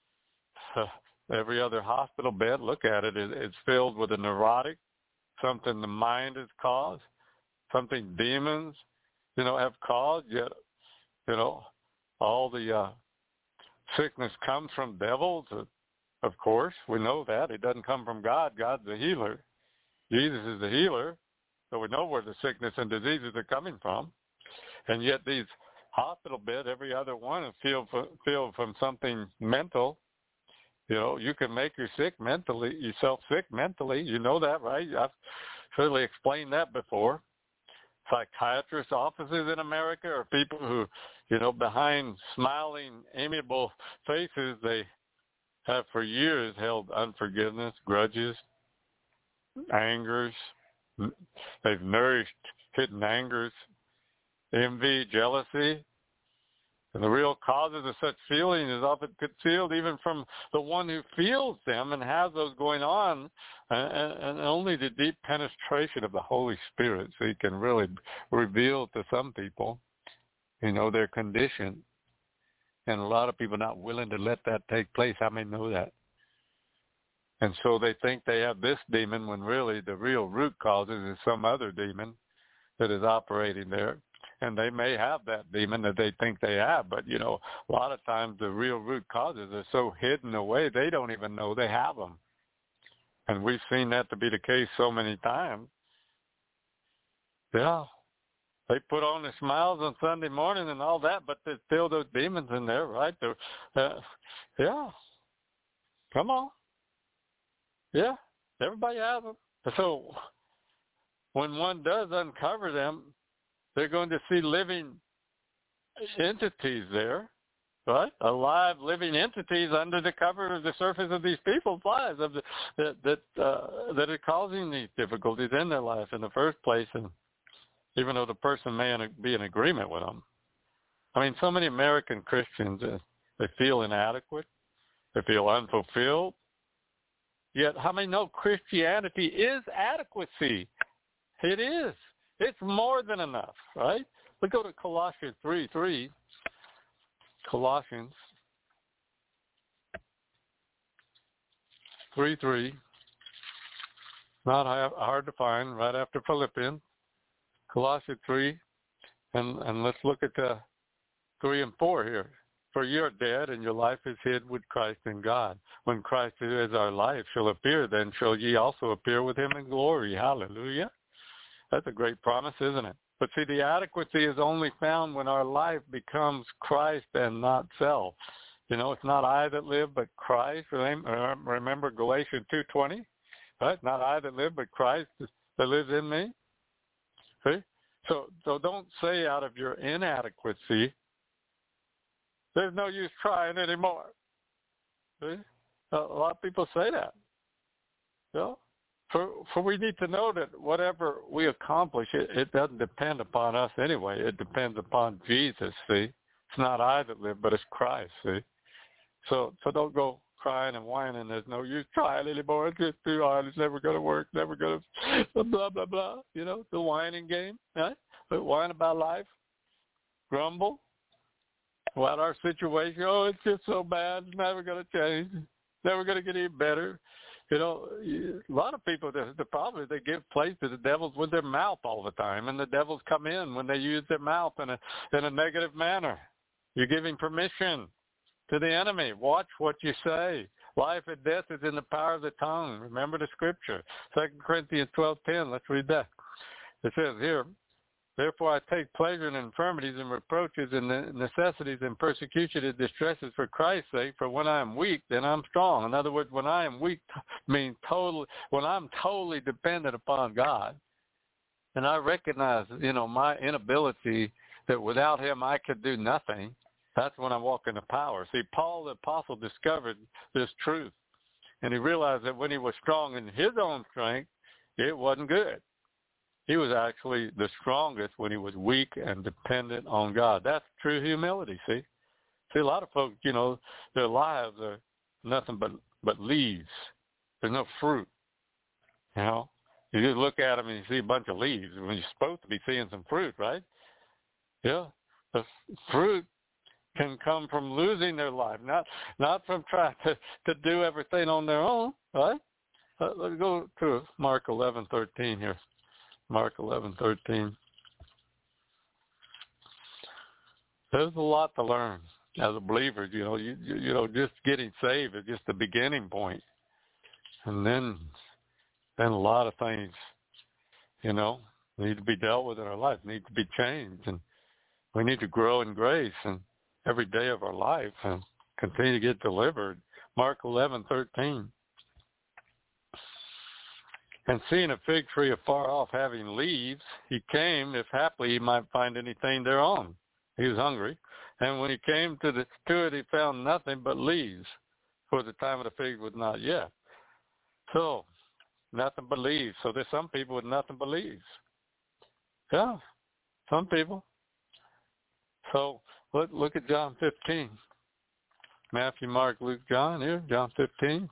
every other hospital bed, look at it, it's filled with a neurotic, something the mind has caused, something demons, you know, have caused. Yet, you know, all the sickness comes from devils. Of course, we know that. It doesn't come from God. God's the healer. Jesus is the healer. So we know where the sickness and diseases are coming from. And yet these hospital beds, every other one is filled from something mental. You know, you can make yourself sick mentally. You know that, right? I've certainly explained that before. Psychiatrist offices in America are people who, you know, behind smiling, amiable faces, they have for years held unforgiveness, grudges, angers. They've nourished hidden angers, envy, jealousy. And the real causes of such feeling is often concealed even from the one who feels them and has those going on, and only the deep penetration of the Holy Spirit, so he can really reveal to some people, you know, their condition. And a lot of people are not willing to let that take place. How many know that? And so they think they have this demon when really the real root causes is some other demon that is operating there. And they may have that demon that they think they have, but, you know, a lot of times the real root causes are so hidden away they don't even know they have them. And we've seen that to be the case so many times. Yeah. They put on their smiles on Sunday morning and all that, but there's still those demons in there, right? Yeah. Come on. Yeah. Everybody has them. So when one does uncover them, they're going to see living entities there, right? Alive, living entities under the cover of the surface of these people's lives that are causing these difficulties in their life in the first place. And even though the person may be in agreement with them. I mean, so many American Christians, they feel inadequate. They feel unfulfilled. Yet, how many know Christianity is adequacy? It is. It's more than enough, right? Let's go to Colossians 3:3. Colossians 3:3. Not hard to find, right after Philippians. Colossians 3, and let's look at 3 and 4 here. For you are dead, and your life is hid with Christ in God. When Christ, who is our life, shall appear, then shall ye also appear with him in glory. Hallelujah. That's a great promise, isn't it? But see, the adequacy is only found when our life becomes Christ and not self. You know, it's not I that live, but Christ. Remember Galatians 2:20, right? Not I that live, but Christ that lives in me. See? So don't say out of your inadequacy, there's no use trying anymore. See? A lot of people say that. You know? For we need to know that whatever we accomplish, it doesn't depend upon us anyway. It depends upon Jesus, see? It's not I that live, but it's Christ, see? So don't go crying and whining. There's no use trying anymore. It's just too hard. It's never going to work. Never going to blah, blah, blah. You know, the whining game, right? But whine about life, grumble. about our situation. Oh, it's just so bad. It's never going to change. Never going to get any better. You know, a lot of people, the problem is they give place to the devils with their mouth all the time, and the devils come in when they use their mouth in a negative manner. You're giving permission to the enemy. Watch what you say. Life and death is in the power of the tongue. Remember the scripture, 2 Corinthians 12:10. Let's read that. It says here, therefore I take pleasure in infirmities and reproaches and necessities and persecution and distresses for Christ's sake. For when I am weak, then I'm strong. In other words, when I am weak means when I'm totally dependent upon God, and I recognize, my inability that without Him I could do nothing. That's when I walk in the power. See, Paul the apostle discovered this truth, and he realized that when he was strong in his own strength, it wasn't good. He was actually the strongest when he was weak and dependent on God. That's true humility, see? See, a lot of folks, their lives are nothing but leaves. There's no fruit, You just look at them and you see a bunch of leaves when you're supposed to be seeing some fruit, right? Yeah. The fruit can come from losing their life, not from trying to do everything on their own, right? Let's go to Mark 11:13 here. Mark 11:13. There's a lot to learn as a believer. Just getting saved is just the beginning point, and then a lot of things, need to be dealt with in our life, need to be changed, and we need to grow in grace and every day of our life and continue to get delivered. Mark 11:13. And seeing a fig tree afar off having leaves, he came, if haply he might find anything thereon. He was hungry. And when he came to it, he found nothing but leaves, for the time of the fig was not yet. So, nothing but leaves. So there's some people with nothing but leaves. Yeah, some people. So look at John 15. Matthew, Mark, Luke, John here, John 15.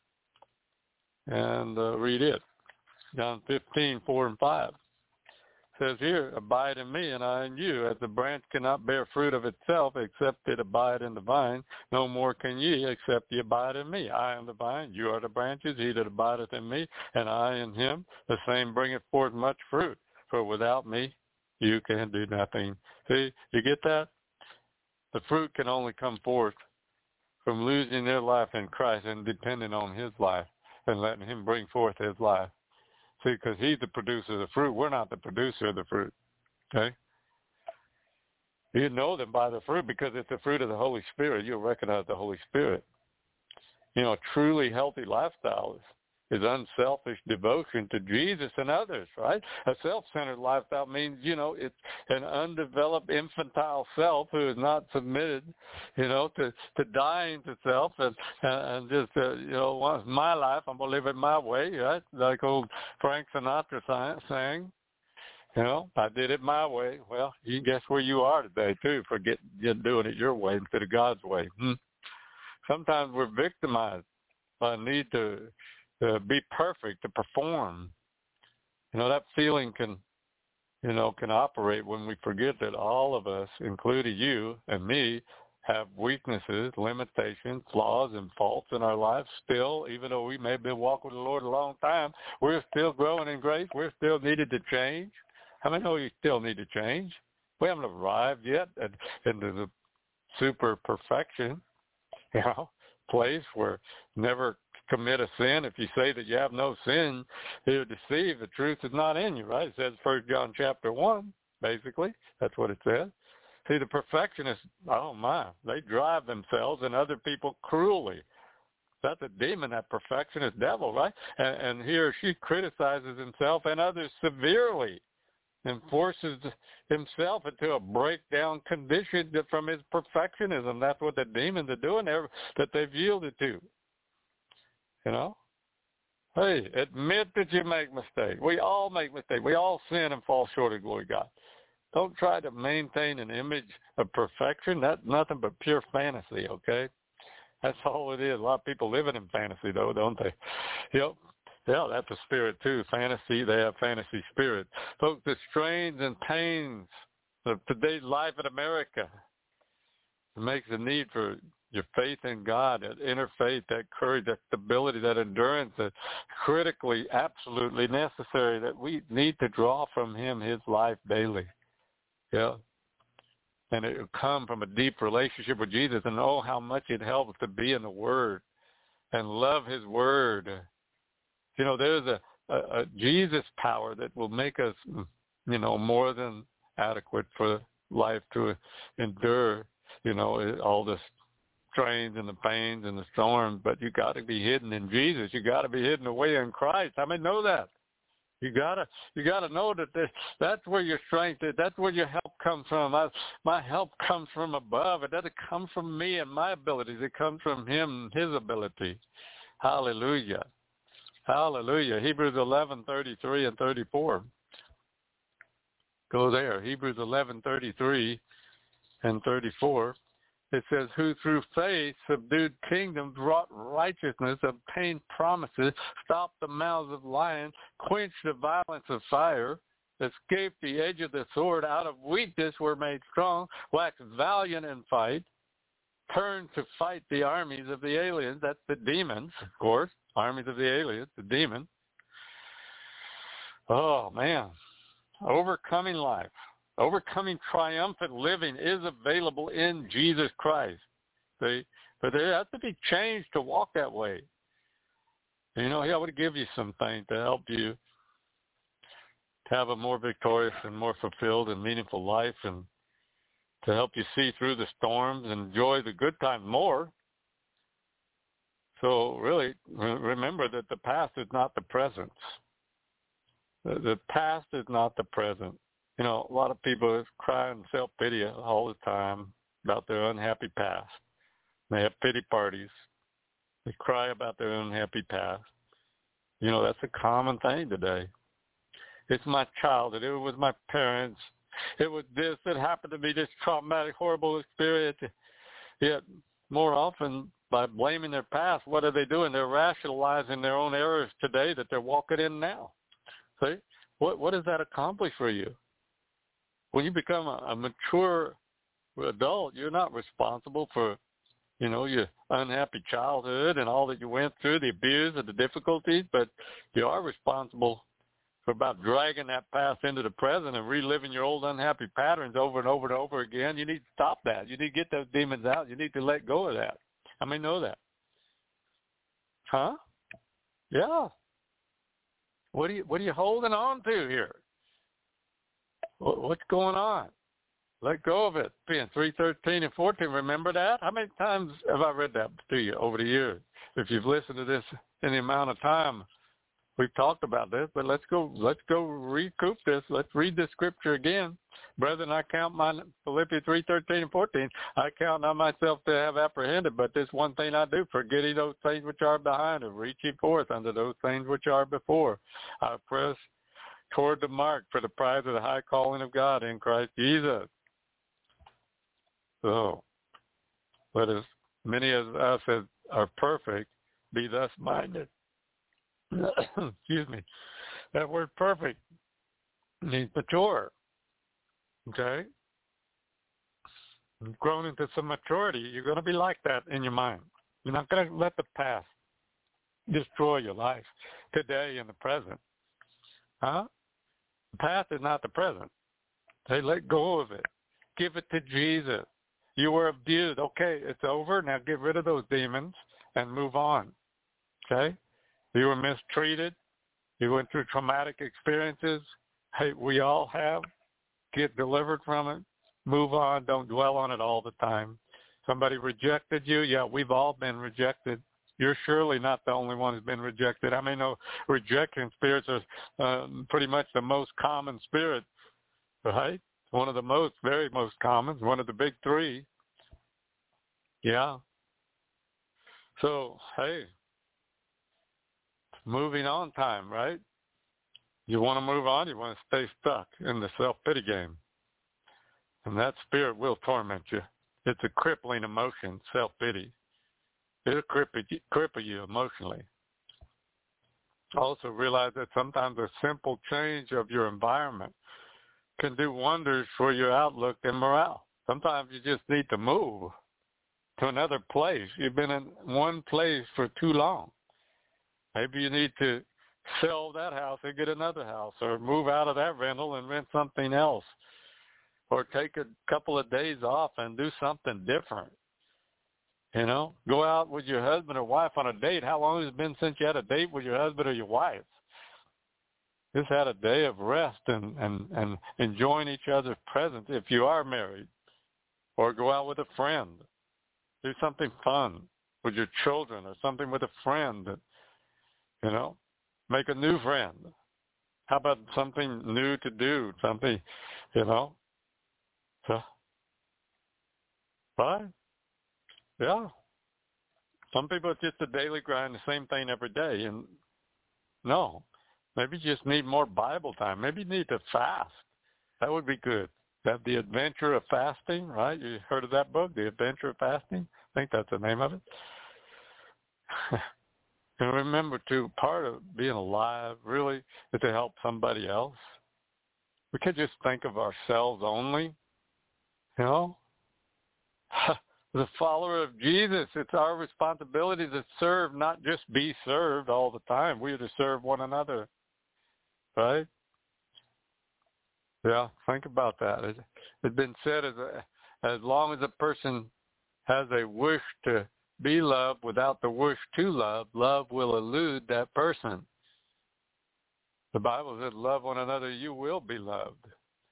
And read it. John 15:4 and 5. It says here, abide in me and I in you. As the branch cannot bear fruit of itself except it abide in the vine, no more can ye except ye abide in me. I am the vine, you are the branches. He that abideth in me and I in him, the same bringeth forth much fruit. For without me you can do nothing. See, you get that? The fruit can only come forth from losing their life in Christ and depending on His life and letting Him bring forth His life. See, because He's the producer of the fruit. We're not the producer of the fruit, okay? You know them by the fruit because it's the fruit of the Holy Spirit. You'll recognize the Holy Spirit. A truly healthy lifestyle is unselfish devotion to Jesus and others, right? A self-centered lifestyle means, it's an undeveloped infantile self who is not submitted, to dying to self and just, once my life, I'm going to live it my way, right? Like old Frank Sinatra sang, I did it my way. Well, you can guess where you are today, too, for doing it your way instead of God's way. Sometimes we're victimized by a need to be perfect, to perform. That feeling can operate when we forget that all of us, including you and me, have weaknesses, limitations, flaws, and faults in our lives still. Even though we may have been walking with the Lord a long time, we're still growing in grace. We're still needed to change. How many know you still need to change? We haven't arrived yet into the super perfection, place where never commit a sin. If you say that you have no sin, you're deceived. The truth is not in you, right? It says 1 John chapter 1, basically. That's what it says. See, the perfectionists, oh my, they drive themselves and other people cruelly. That's a demon, that perfectionist devil, right? And he or she criticizes himself and others severely and forces himself into a breakdown condition from his perfectionism. That's what the demons are doing there, that they've yielded to. Hey, admit that you make mistakes. We all make mistakes. We all sin and fall short of glory of God. Don't try to maintain an image of perfection. That's nothing but pure fantasy, okay? That's all it is. A lot of people living in fantasy, though, don't they? Yeah, that's a spirit, too. Fantasy, they have fantasy spirit. Folks, the strains and pains of today's life in America, It makes the need for your faith in God, that inner faith, that courage, that stability, that endurance, that critically, absolutely necessary, that we need to draw from him his life daily. Yeah. And it will come from a deep relationship with Jesus, and oh, how much it helps to be in the Word and love his Word. You know, there's a Jesus power that will make us, you know, more than adequate for life to endure, you know, all the strains and the pains and the storms. But you got to be hidden in Jesus. You got to be hidden away in Christ. I mean, know that. You gotta know that that's where your strength is. That's where your help comes from. My help comes from above. It doesn't come from me and my abilities. It comes from him and his ability. Hallelujah. Hallelujah. Hebrews 11:33 and 34. Go there. Hebrews 11:33 and 34. It says, who through faith subdued kingdoms, wrought righteousness, obtained promises, stopped the mouths of lions, quenched the violence of fire, escaped the edge of the sword, out of weakness were made strong, waxed valiant in fight, turned to fight the armies of the aliens. That's the demons, of course. Armies of the aliens, the demons. Oh, man. Overcoming life. Overcoming triumphant living is available in Jesus Christ. See? But there has to be changed to walk that way. You know, he would give you some things to help you to have a more victorious and more fulfilled and meaningful life, and to help you see through the storms and enjoy the good times more. So really, remember that the past is not the present. The past is not the present. You know, a lot of people cry and self-pity all the time about their unhappy past. They have pity parties. They cry about their unhappy past. You know, that's a common thing today. It's my childhood. It was my parents. It was this that happened to me, this traumatic, horrible experience. Yet, more often, by blaming their past, what are they doing? They're rationalizing their own errors today that they're walking in now. See? What does that accomplish for you? When you become a mature adult, you're not responsible for, you know, your unhappy childhood and all that you went through, the abuse and the difficulties, but you are responsible for about dragging that past into the present and reliving your old unhappy patterns over and over and over again. You need to stop that. You need to get those demons out. You need to let go of that. I mean, know that. Huh? Yeah. What are you holding on to here? What's going on? Let go of it. Being 3:13 and 14. Remember that? How many times have I read that to you over the years? If you've listened to this any amount of time, we've talked about this. But let's go recoup this. Let's read the scripture again. Brethren, I count my Philippians 3:13 and 14. I count not myself to have apprehended, but this one thing I do, forgetting those things which are behind and reaching forth unto those things which are before. I press toward the mark for the prize of the high calling of God in Christ Jesus. So, let as many of us as are perfect be thus minded. Excuse me. That word perfect means mature. Okay? You've grown into some maturity. You're going to be like that in your mind. You're not going to let the past destroy your life today in the present. Huh? The past is not the present. Hey, let go of it. Give it to Jesus. You were abused. Okay, it's over. Now get rid of those demons and move on. Okay? You were mistreated. You went through traumatic experiences. Hey, we all have. Get delivered from it. Move on. Don't dwell on it all the time. Somebody rejected you. Yeah, we've all been rejected. You're surely not the only one who's been rejected. I mean, no, rejection spirits are pretty much the most common spirit, right? One of the very most common, one of the big three. Yeah. So, hey, moving on time, right? You want to move on, you want to stay stuck in the self-pity game. And that spirit will torment you. It's a crippling emotion, self-pity. It'll cripple you emotionally. Also realize that sometimes a simple change of your environment can do wonders for your outlook and morale. Sometimes you just need to move. to another place. You've been in one place for too long. Maybe you need to sell that house and get another house, or move out of that rental and rent something else, or take a couple of days off and do something different. You know, go out with your husband or wife on a date. How long has it been since you had a date with your husband or your wife? Just had a day of rest and enjoying each other's presence if you are married. Or go out with a friend. Do something fun with your children, or something with a friend. You know, make a new friend. How about something new to do? Something, you know. So, right? Yeah. Some people, it's just a daily grind, the same thing every day. And no, maybe you just need more Bible time. Maybe you need to fast. That would be good. Have The Adventure of Fasting, right? You heard of that book, The Adventure of Fasting? I think that's the name of it. And remember, too, part of being alive really is to help somebody else. We can't just think of ourselves only, you know. The follower of Jesus, it's our responsibility to serve, not just be served all the time. We are to serve one another, right? Yeah, think about that. It's been said as long as a person has a wish to be loved without the wish to love, love will elude that person. The Bible says, love one another, you will be loved.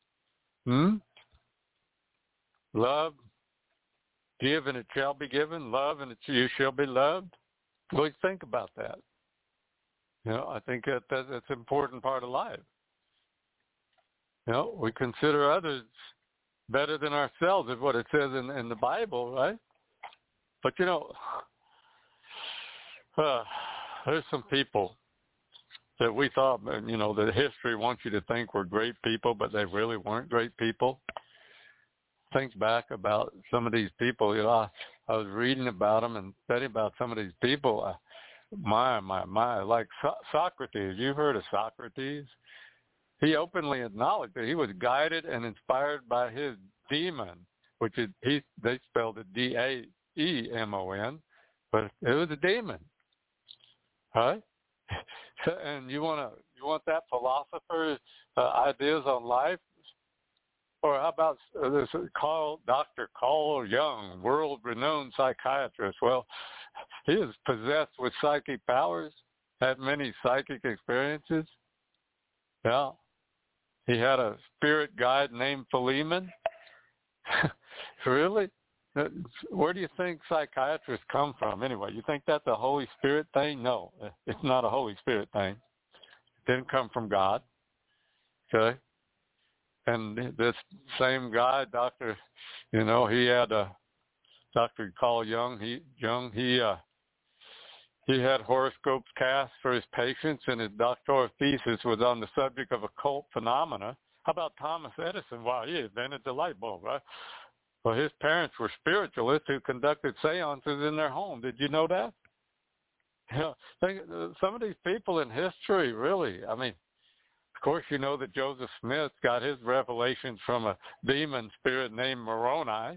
Love, give and it shall be given. Love and you shall be loved. Always think about that. You know, I think that's an important part of life. You know, we consider others better than ourselves is what it says in the Bible, right? But, you know, there's some people that we thought, you know, that history wants you to think were great people, but they really weren't great people. Think back about some of these people. You know, I was reading about them and studying about some of these people. My, like Socrates. You've heard of Socrates? He openly acknowledged that he was guided and inspired by his demon, which is they spelled it D-A-E-M-O-N, but it was a demon, right? And you want that philosopher's ideas on life? Or how about this Dr. Carl Jung, world-renowned psychiatrist? Well, he is possessed with psychic powers, had many psychic experiences. Yeah. He had a spirit guide named Philemon. Really? Where do you think psychiatrists come from anyway? You think that's a Holy Spirit thing? No, it's not a Holy Spirit thing. It didn't come from God. Okay? And this same guy, Dr. You know, he had Dr. Carl Jung. He had horoscopes cast for his patients, and his doctoral thesis was on the subject of occult phenomena. How about Thomas Edison? Wow, he invented the light bulb, right? Well, his parents were spiritualists who conducted seances in their home. Did you know that? Yeah, some of these people in history, really, I mean, of course, you know that Joseph Smith got his revelations from a demon spirit named Moroni.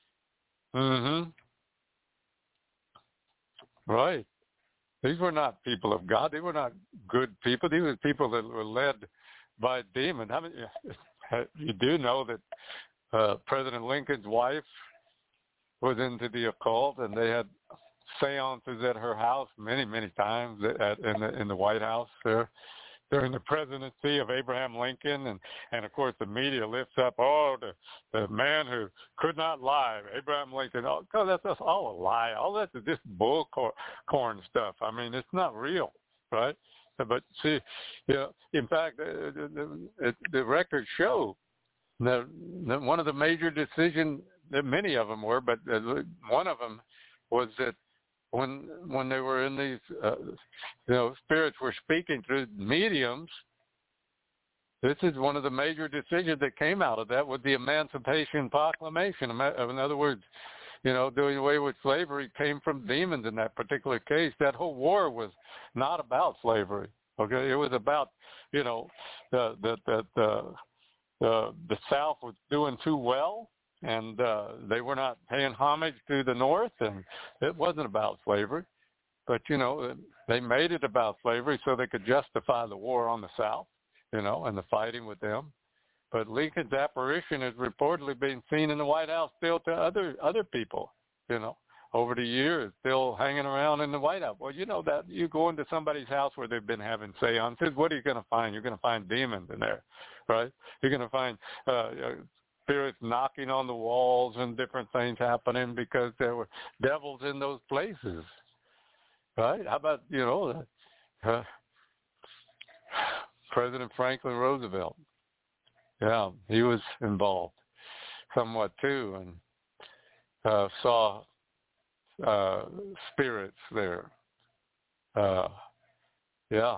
Right. These were not people of God. They were not good people. These were people that were led by demons. I mean, you do know that President Lincoln's wife was into the occult, and they had seances at her house many, many times in the White House there during the presidency of Abraham Lincoln. And of course, the media lifts up, the man who could not lie, Abraham Lincoln. Oh, that's all a lie. All that is just bullcorn stuff. I mean, it's not real, right? But see, you know, in fact, the records show that one of the major decisions, many of them were, but one of them was that when they were in these, spirits were speaking through mediums. This is one of the major decisions that came out of that, with the Emancipation Proclamation. In other words, you know, doing away with slavery came from demons in that particular case. That whole war was not about slavery. Okay, it was about, you know, the South was doing too well, and they were not paying homage to the North, and it wasn't about slavery. But, they made it about slavery so they could justify the war on the South, and the fighting with them. But Lincoln's apparition is reportedly being seen in the White House still to other people, over the years, still hanging around in the White House. Well, that you go into somebody's house where they've been having seances, what are you going to find? You're going to find demons in there, right? You're going to find spirits knocking on the walls and different things happening because there were devils in those places, right? How about, President Franklin Roosevelt? Yeah, he was involved somewhat too, and saw spirits there. Yeah,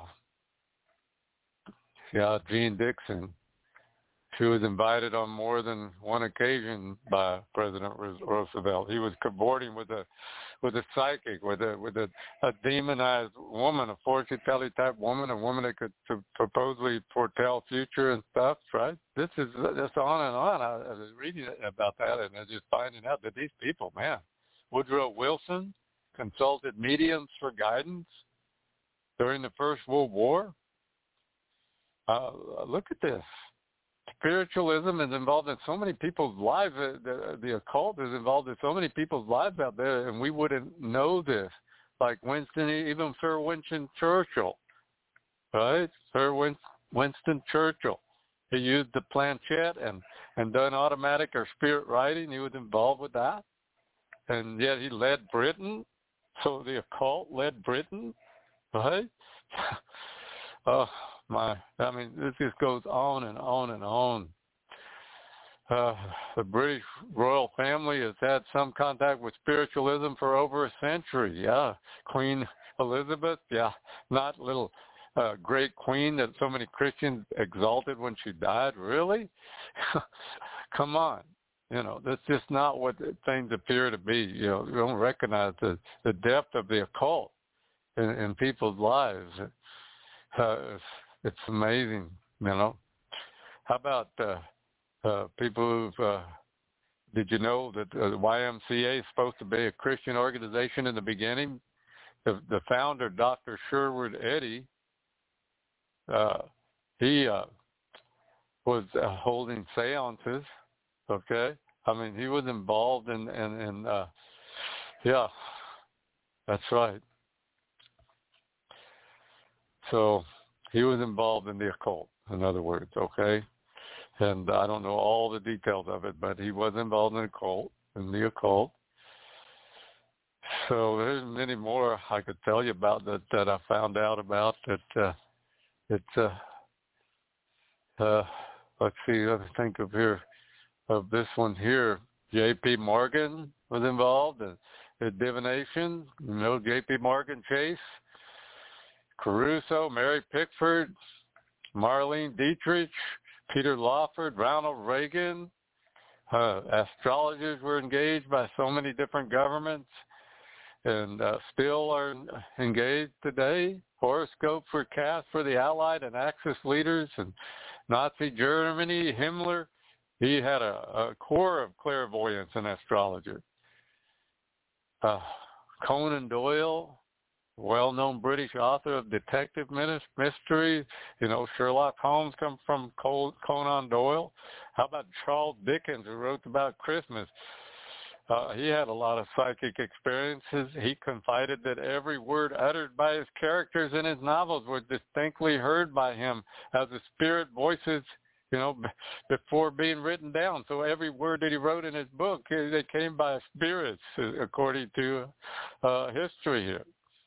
Jean Dixon. She was invited on more than one occasion by President Roosevelt. He was cavorting with a psychic, with a demonized woman, a fortune-telling type woman, a woman that could supposedly foretell future and stuff. Right? This is just on and on. I was reading about that, and I was just finding out that these people, man, Woodrow Wilson consulted mediums for guidance during the First World War. Look at this. Spiritualism is involved in so many people's lives. The occult is involved in so many people's lives out there, and we wouldn't know this. Like even Sir Winston Churchill, right? Sir Winston Churchill. He used the planchette and done automatic or spirit writing. He was involved with that. And yet he led Britain. So the occult led Britain, right? This just goes on and on and on. The British royal family has had some contact with spiritualism for over a century. Yeah, Queen Elizabeth. Yeah, not little great queen that so many Christians exalted when she died. Really? Come on. That's just not what things appear to be. You don't recognize the depth of the occult in people's lives. It's amazing, How about people who've, did you know that the YMCA is supposed to be a Christian organization in the beginning? The founder, Dr. Sherwood Eddy, he was holding seances, okay? He was involved in yeah, that's right. So he was involved in the occult, in other words, okay? And I don't know all the details of it, but he was involved in the occult. So there's many more I could tell you about that I found out about that let's see, let me think of this one here. J.P. Morgan was involved in divination. J.P. Morgan Chase, Caruso, Mary Pickford, Marlene Dietrich, Peter Lawford, Ronald Reagan. Astrologers were engaged by so many different governments and still are engaged today. Horoscopes were cast for the Allied and Axis leaders and Nazi Germany. Himmler, he had a core of clairvoyance and astrology. Conan Doyle, well-known British author of detective mystery. Sherlock Holmes comes from Conan Doyle. How about Charles Dickens, who wrote about Christmas? He had a lot of psychic experiences. He confided that every word uttered by his characters in his novels was distinctly heard by him as the spirit voices, before being written down. So every word that he wrote in his book, they came by spirits, according to history here.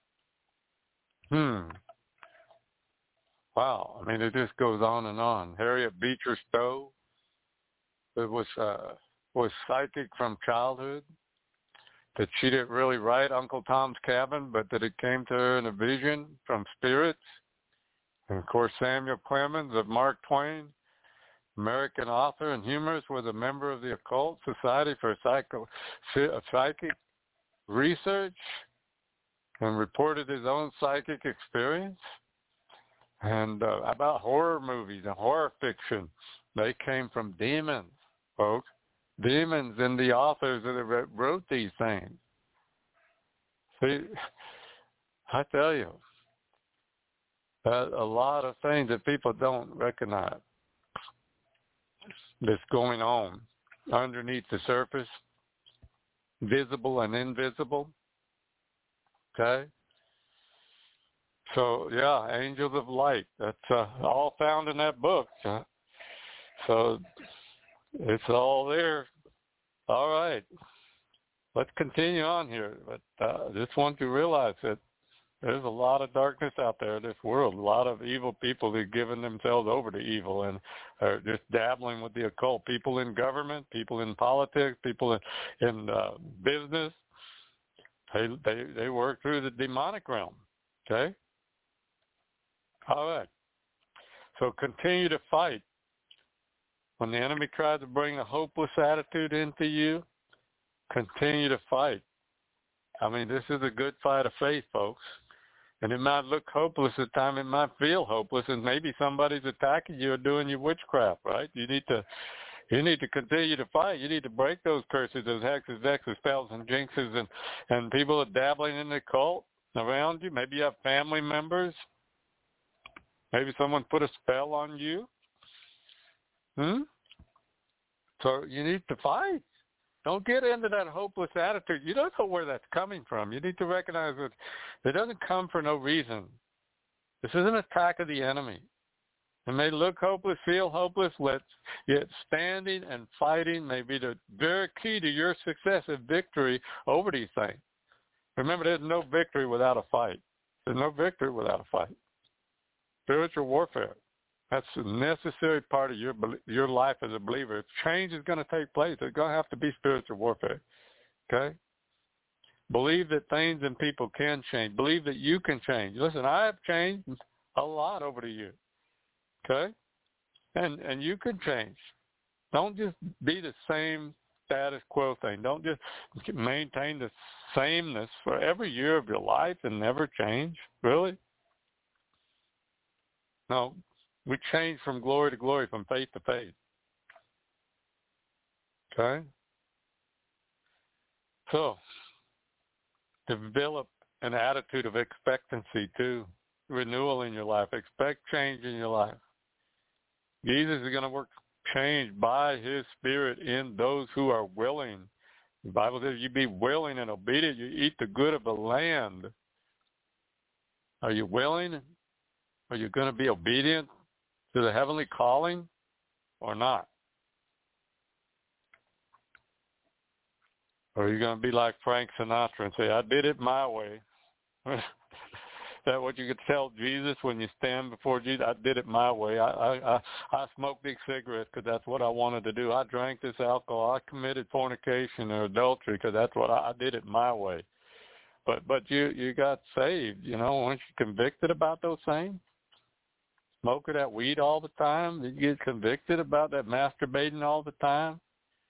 Wow. It just goes on and on. Harriet Beecher Stowe, it was psychic from childhood, that she didn't really write Uncle Tom's Cabin, but that it came to her in a vision from spirits. And, of course, Samuel Clemens of Mark Twain, American author and humorist, was a member of the Occult Society for Psychic Research and reported his own psychic experience. And about horror movies and horror fiction, they came from demons, folks. demons and the authors that wrote these things. See, I tell you, a lot of things that people don't recognize that's going on underneath the surface, visible and invisible. Okay? So, yeah, angels of light. That's all found in that book. So it's all there. All right. Let's continue on here. But I just want to realize that there's a lot of darkness out there in this world, a lot of evil people who've given themselves over to evil and are just dabbling with the occult. People in government, people in politics, people in business. They work through the demonic realm. Okay? All right. So continue to fight. When the enemy tries to bring a hopeless attitude into you, continue to fight. I mean, this is a good fight of faith, folks. And it might look hopeless at times. It might feel hopeless, and maybe somebody's attacking you or doing you witchcraft, right? You need to continue to fight. You need to break those curses, those hexes, vexes, spells, and jinxes, and people are dabbling in the occult around you. Maybe you have family members. Maybe someone put a spell on you. So you need to fight. Don't get into that hopeless attitude. You don't know where that's coming from. You need to recognize that it doesn't come for no reason. This is an attack of the enemy. It may look hopeless, feel hopeless, yet standing and fighting may be the very key to your success and victory over these things. Remember, there's no victory without a fight. There's no victory without a fight. Spiritual warfare. That's a necessary part of your life as a believer. If change is going to take place, there's going to have to be spiritual warfare. Okay? Believe that things and people can change. Believe that you can change. Listen, I have changed a lot over the years. Okay? And you can change. Don't just be the same status quo thing. Don't just maintain the sameness for every year of your life and never change. Really? No. We change from glory to glory, from faith to faith. Okay? So, develop an attitude of expectancy too. Renewal in your life. Expect change in your life. Jesus is going to work change by his Spirit in those who are willing. The Bible says you be willing and obedient. You eat the good of the land. Are you willing? Are you going to be obedient to the heavenly calling or not? Or are you going to be like Frank Sinatra and say, I did it my way? Is that what you could tell Jesus when you stand before Jesus? I did it my way. I smoked these cigarettes because that's what I wanted to do. I drank this alcohol. I committed fornication or adultery because that's what I did it my way. But you got saved. You know, weren't you convicted about those things? Smoking that weed all the time? Did you get convicted about that masturbating all the time?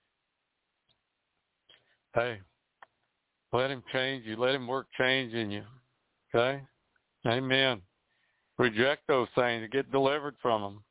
Hey, let him change you. Let him work change in you. Okay? Amen. Reject those things and get delivered from them.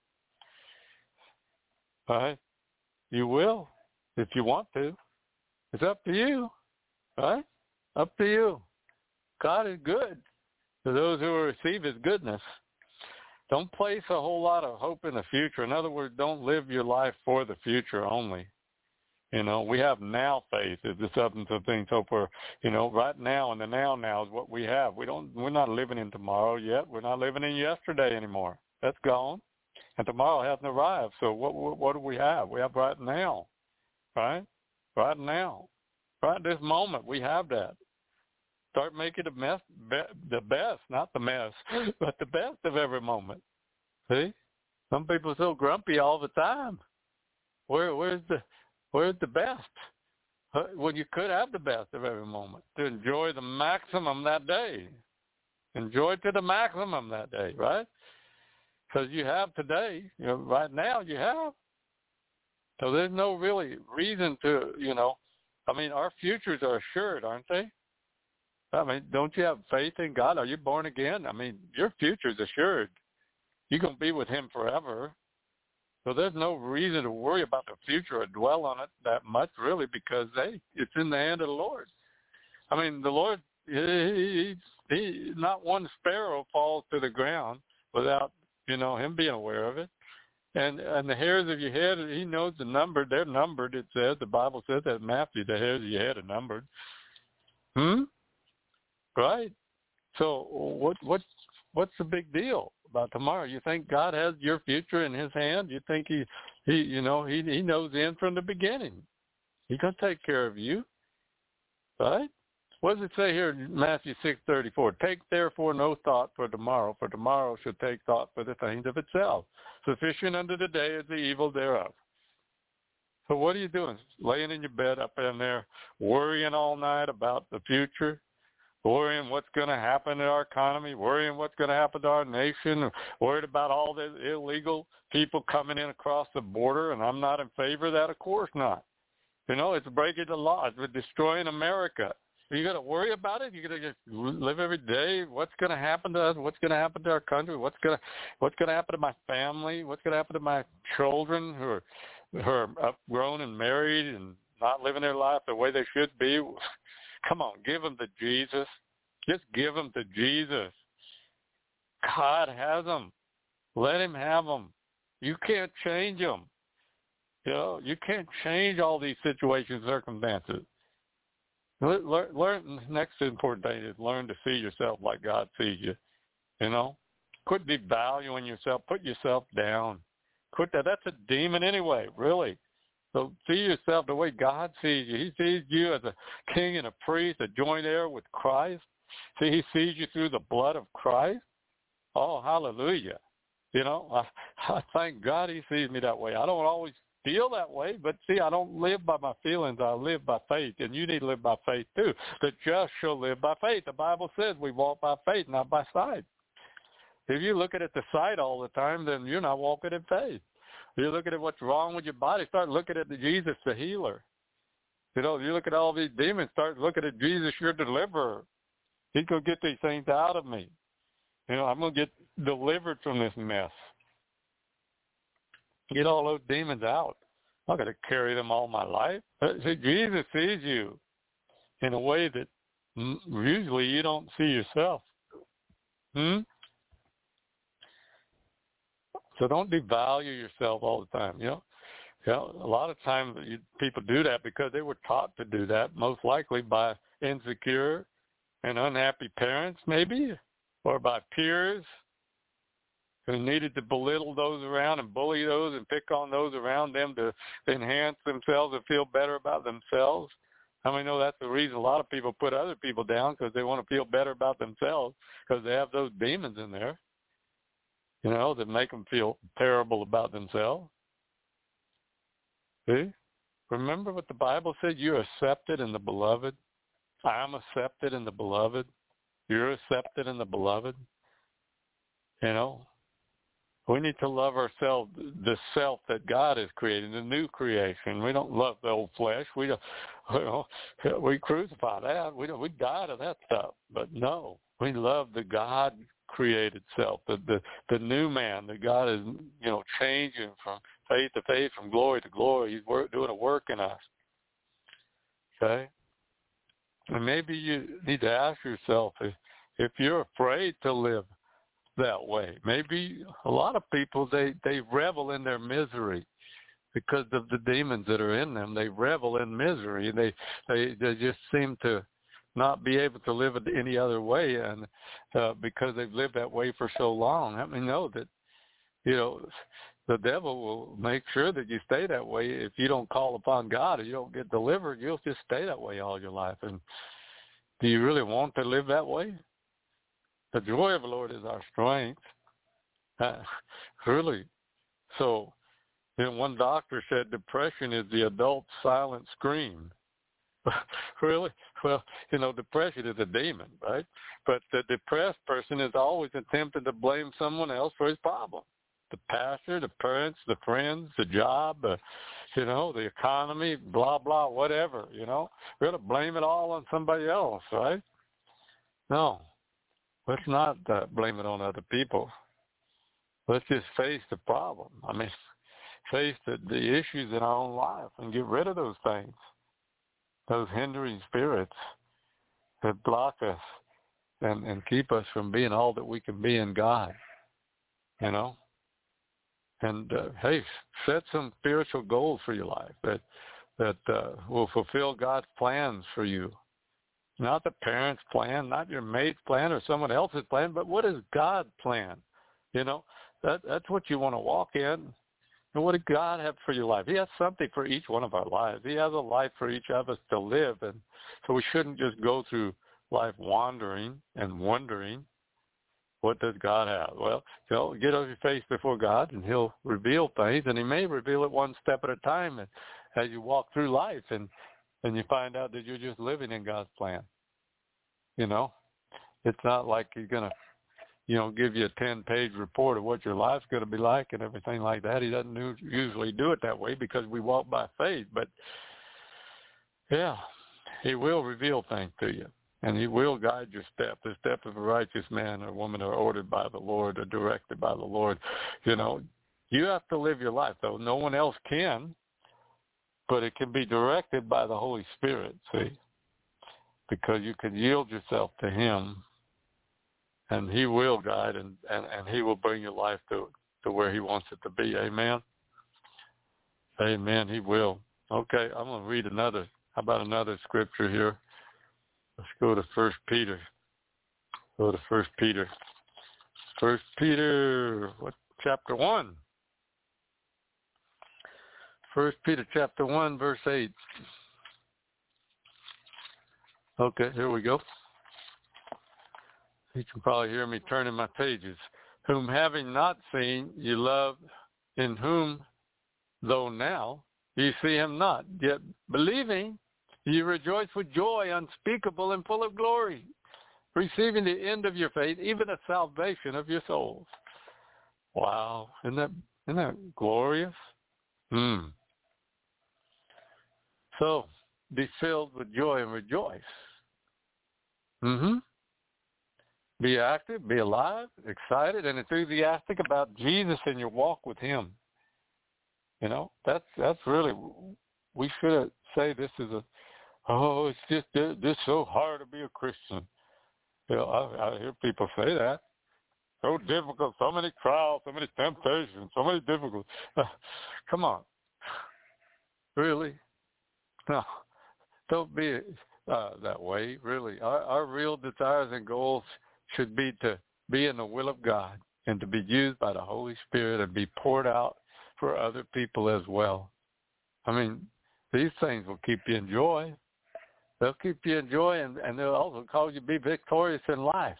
All right? You will if you want to. It's up to you. All right? Up to you. God is good to those who receive his goodness. Don't place a whole lot of hope in the future. In other words, don't live your life for the future only. You know, we have now faith is the substance of things hoped for. You know, right now and the now is what we have. We're not living in tomorrow yet. We're not living in yesterday anymore. That's gone. And tomorrow hasn't arrived. So what do we have? We have right now. Right? Right now. Right this moment, we have that. Start making the best, not the mess, but the best of every moment. See? Some people are so grumpy all the time. Where's the best? When you could have the best of every moment. To enjoy the maximum that day. Enjoy to the maximum that day, right? Because you have today, you know, right now you have. So there's no really reason to, you know, I mean, our futures are assured, aren't they? I mean, don't you have faith in God? Are you born again? I mean, your future's assured. You're going to be with him forever. So there's no reason to worry about the future or dwell on it that much, really, because, hey, it's in the hand of the Lord. I mean, the Lord, he not one sparrow falls to the ground without, him being aware of it. And the hairs of your head, he knows the number. They're numbered, it says. The Bible says that in Matthew, the hairs of your head are numbered. Right? So what's the big deal about tomorrow? You think God has your future in his hand? You think he knows the end from the beginning. He's going to take care of you. Right? What does it say here in Matthew 6:34? Take therefore no thought for tomorrow should take thought for the things of itself. Sufficient unto the day is the evil thereof. So what are you doing? Laying in your bed up in there, worrying all night about the future, worrying what's going to happen to our economy, worrying what's going to happen to our nation, worried about all the illegal people coming in across the border, and I'm not in favor of that, of course not. It's breaking the law. It's destroying America. You got to worry about it. You got to just live every day. What's going to happen to us? What's going to happen to our country? What's going to happen to my family? What's going to happen to my children who are upgrown and married and not living their life the way they should be? Come on, give them to Jesus. Just give them to Jesus. God has them. Let him have them. You can't change them. You can't change all these situations, circumstances. Learn. Next important thing is learn to see yourself like God sees you. Quit devaluing yourself. Put yourself down. Quit that. That's a demon anyway, really. So see yourself the way God sees you. He sees you as a king and a priest, a joint heir with Christ. See, he sees you through the blood of Christ. Oh, hallelujah. I thank God he sees me that way. I don't always feel that way, but see, I don't live by my feelings. I live by faith, and you need to live by faith too. The just shall live by faith. The Bible says we walk by faith, not by sight. If you look at the sight all the time, then you're not walking in faith. You look at what's wrong with your body, start looking at Jesus, the healer. You look at all these demons, start looking at Jesus, your deliverer. He's going to get these things out of me. I'm going to get delivered from this mess. Get all those demons out. I'm not going to carry them all my life. See, Jesus sees you in a way that usually you don't see yourself. So don't devalue yourself all the time. A lot of times people do that because they were taught to do that, most likely by insecure and unhappy parents, maybe, or by peers who needed to belittle those around and bully those and pick on those around them to enhance themselves and feel better about themselves. How many know that's the reason a lot of people put other people down, because they want to feel better about themselves because they have those demons in there, that make them feel terrible about themselves. See? Remember what the Bible said? You're accepted in the beloved. I'm accepted in the beloved. You're accepted in the beloved. We need to love ourselves, the self that God has created, the new creation. We don't love the old flesh. We crucify that. We die to that stuff. But no, we love the God created self, the new man that God is, changing from faith to faith, from glory to glory. He's doing a work in us. Okay? And maybe you need to ask yourself if you're afraid to live that way. Maybe a lot of people, they revel in their misery because of the demons that are in them. They revel in misery. They just seem to not be able to live it any other way, and because they've lived that way for so long. Let me know that the devil will make sure that you stay that way. If you don't call upon God or you don't get delivered, you'll just stay that way all your life. And do you really want to live that way? The joy of the Lord is our strength. Really. So, one doctor said depression is the adult silent scream. Really? Well, depression is a demon, right? But the depressed person is always attempting to blame someone else for his problem. The pastor, the parents, the friends, the job, the economy, blah, blah, whatever, We're going to blame it all on somebody else, right? No. Let's not blame it on other people. Let's just face the problem. I mean, face the issues in our own life and get rid of those things, those hindering spirits that block us and keep us from being all that we can be in God, you know. And, hey, set some spiritual goals for your life that will fulfill God's plans for you. Not the parents' plan, not your mate's plan or someone else's plan, but what is God's plan? You know, that's what you want to walk in. And what does God have for your life? He has something for each one of our lives. He has a life for each of us to live. And so we shouldn't just go through life wandering and wondering, what does God have? Well, you know, get on your face before God, and he'll reveal things, and he may reveal it one step at a time as you walk through life, and you find out that you're just living in God's plan. You know, it's not like he's going to, you know, give you a 10-page report of what your life's going to be like and everything like that. He doesn't usually do it that way because we walk by faith. But, yeah, he will reveal things to you, and he will guide your step. The steps of a righteous man or woman are ordered by the Lord or directed by the Lord. You know, you have to live your life, though. No one else can, but it can be directed by the Holy Spirit, see, because you can yield yourself to him, and he will guide, and he will bring your life to where he wants it to be. Amen? Amen. He will. Okay, I'm going to read another. How about another scripture here? Let's go to 1 Peter. Go to 1 Peter. 1 Peter, what, chapter 1? 1 Peter chapter 1, verse 8. Okay, here we go. You can probably hear me turning my pages. Whom having not seen, you love, in whom, though now, you see him not, yet believing, you rejoice with joy unspeakable and full of glory, receiving the end of your faith, even the salvation of your souls. Wow, isn't that glorious? So, be filled with joy and rejoice. Be active, be alive, excited, and enthusiastic about Jesus and your walk with him. You know, that's really, we should say this is it's just this so hard to be a Christian. You know, I hear people say that. So difficult, so many trials, so many temptations, so many difficulties. Come on. Really? No, don't be that way, really. Our real desires and goals should be to be in the will of God and to be used by the Holy Spirit and be poured out for other people as well. I mean, these things will keep you in joy. They'll keep you in joy, and they'll also cause you to be victorious in life.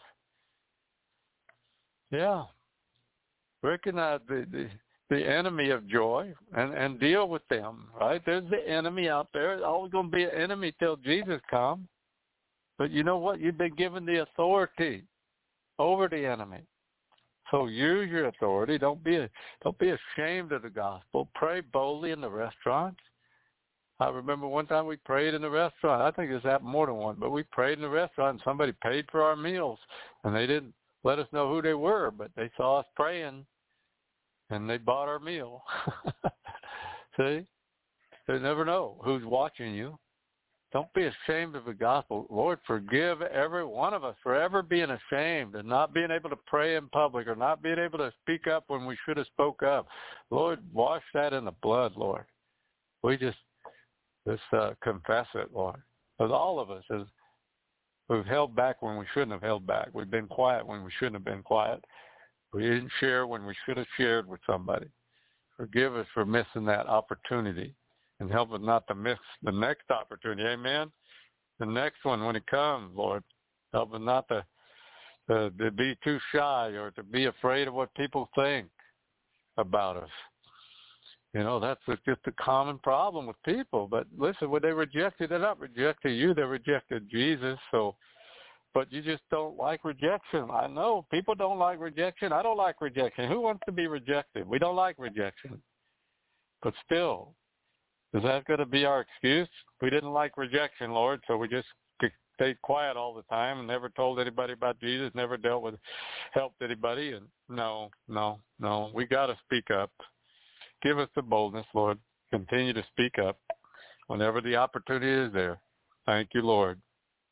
Yeah. Recognize the enemy of joy and deal with them, right? There's the enemy out there. There's always going to be an enemy till Jesus comes. But you know what? You've been given the authority over the enemy. So use your authority. Don't be ashamed of the gospel. Pray boldly in the restaurants. I remember one time we prayed in the restaurant. I think this happened more than once, but we prayed in the restaurant and somebody paid for our meals, and they didn't let us know who they were, but they saw us praying, and they bought our meal. See? They never know who's watching you. Don't be ashamed of the gospel. Lord, forgive every one of us for ever being ashamed and not being able to pray in public or not being able to speak up when we should have spoke up. Lord, wash that in the blood, Lord. We just confess it, Lord. Because all of us, we've held back when we shouldn't have held back. We've been quiet when we shouldn't have been quiet. We didn't share when we should have shared with somebody. Forgive us for missing that opportunity. And help us not to miss the next opportunity. Amen? The next one when it comes, Lord. Help us not to be too shy or to be afraid of what people think about us. You know, that's just a common problem with people. But listen, when they rejected, they're not rejecting you. They rejected Jesus. So, but you just don't like rejection. I know. People don't like rejection. I don't like rejection. Who wants to be rejected? We don't like rejection. But still, is that going to be our excuse? We didn't like rejection, Lord, so we just stayed quiet all the time and never told anybody about Jesus, never helped anybody. And no. We got to speak up. give us the boldness, Lord. Continue to speak up whenever the opportunity is there. Thank you, Lord.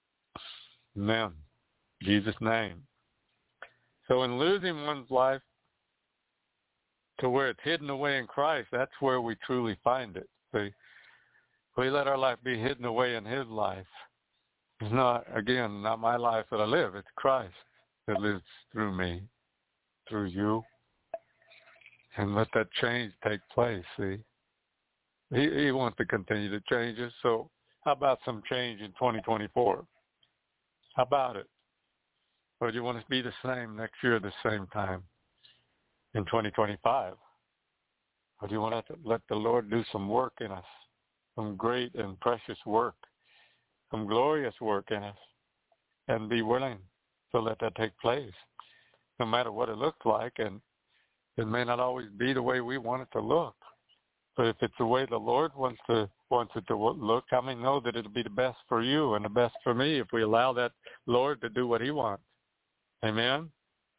Amen. In Jesus' name. So in losing one's life to where it's hidden away in Christ, that's where we truly find it. See, we let our life be hidden away in his life. It's not, again, not my life that I live. It's Christ that lives through me, through you. And let that change take place, see. He wants to continue to change us. So how about some change in 2024? How about it? Or do you want to be the same next year at the same time in 2025? Or do you want to let the Lord do some work in us, some great and precious work, some glorious work in us, and be willing to let that take place, no matter what it looks like? And it may not always be the way we want it to look. But if it's the way the Lord wants it to look, I may know that it'll be the best for you and the best for me if we allow that Lord to do what he wants. Amen?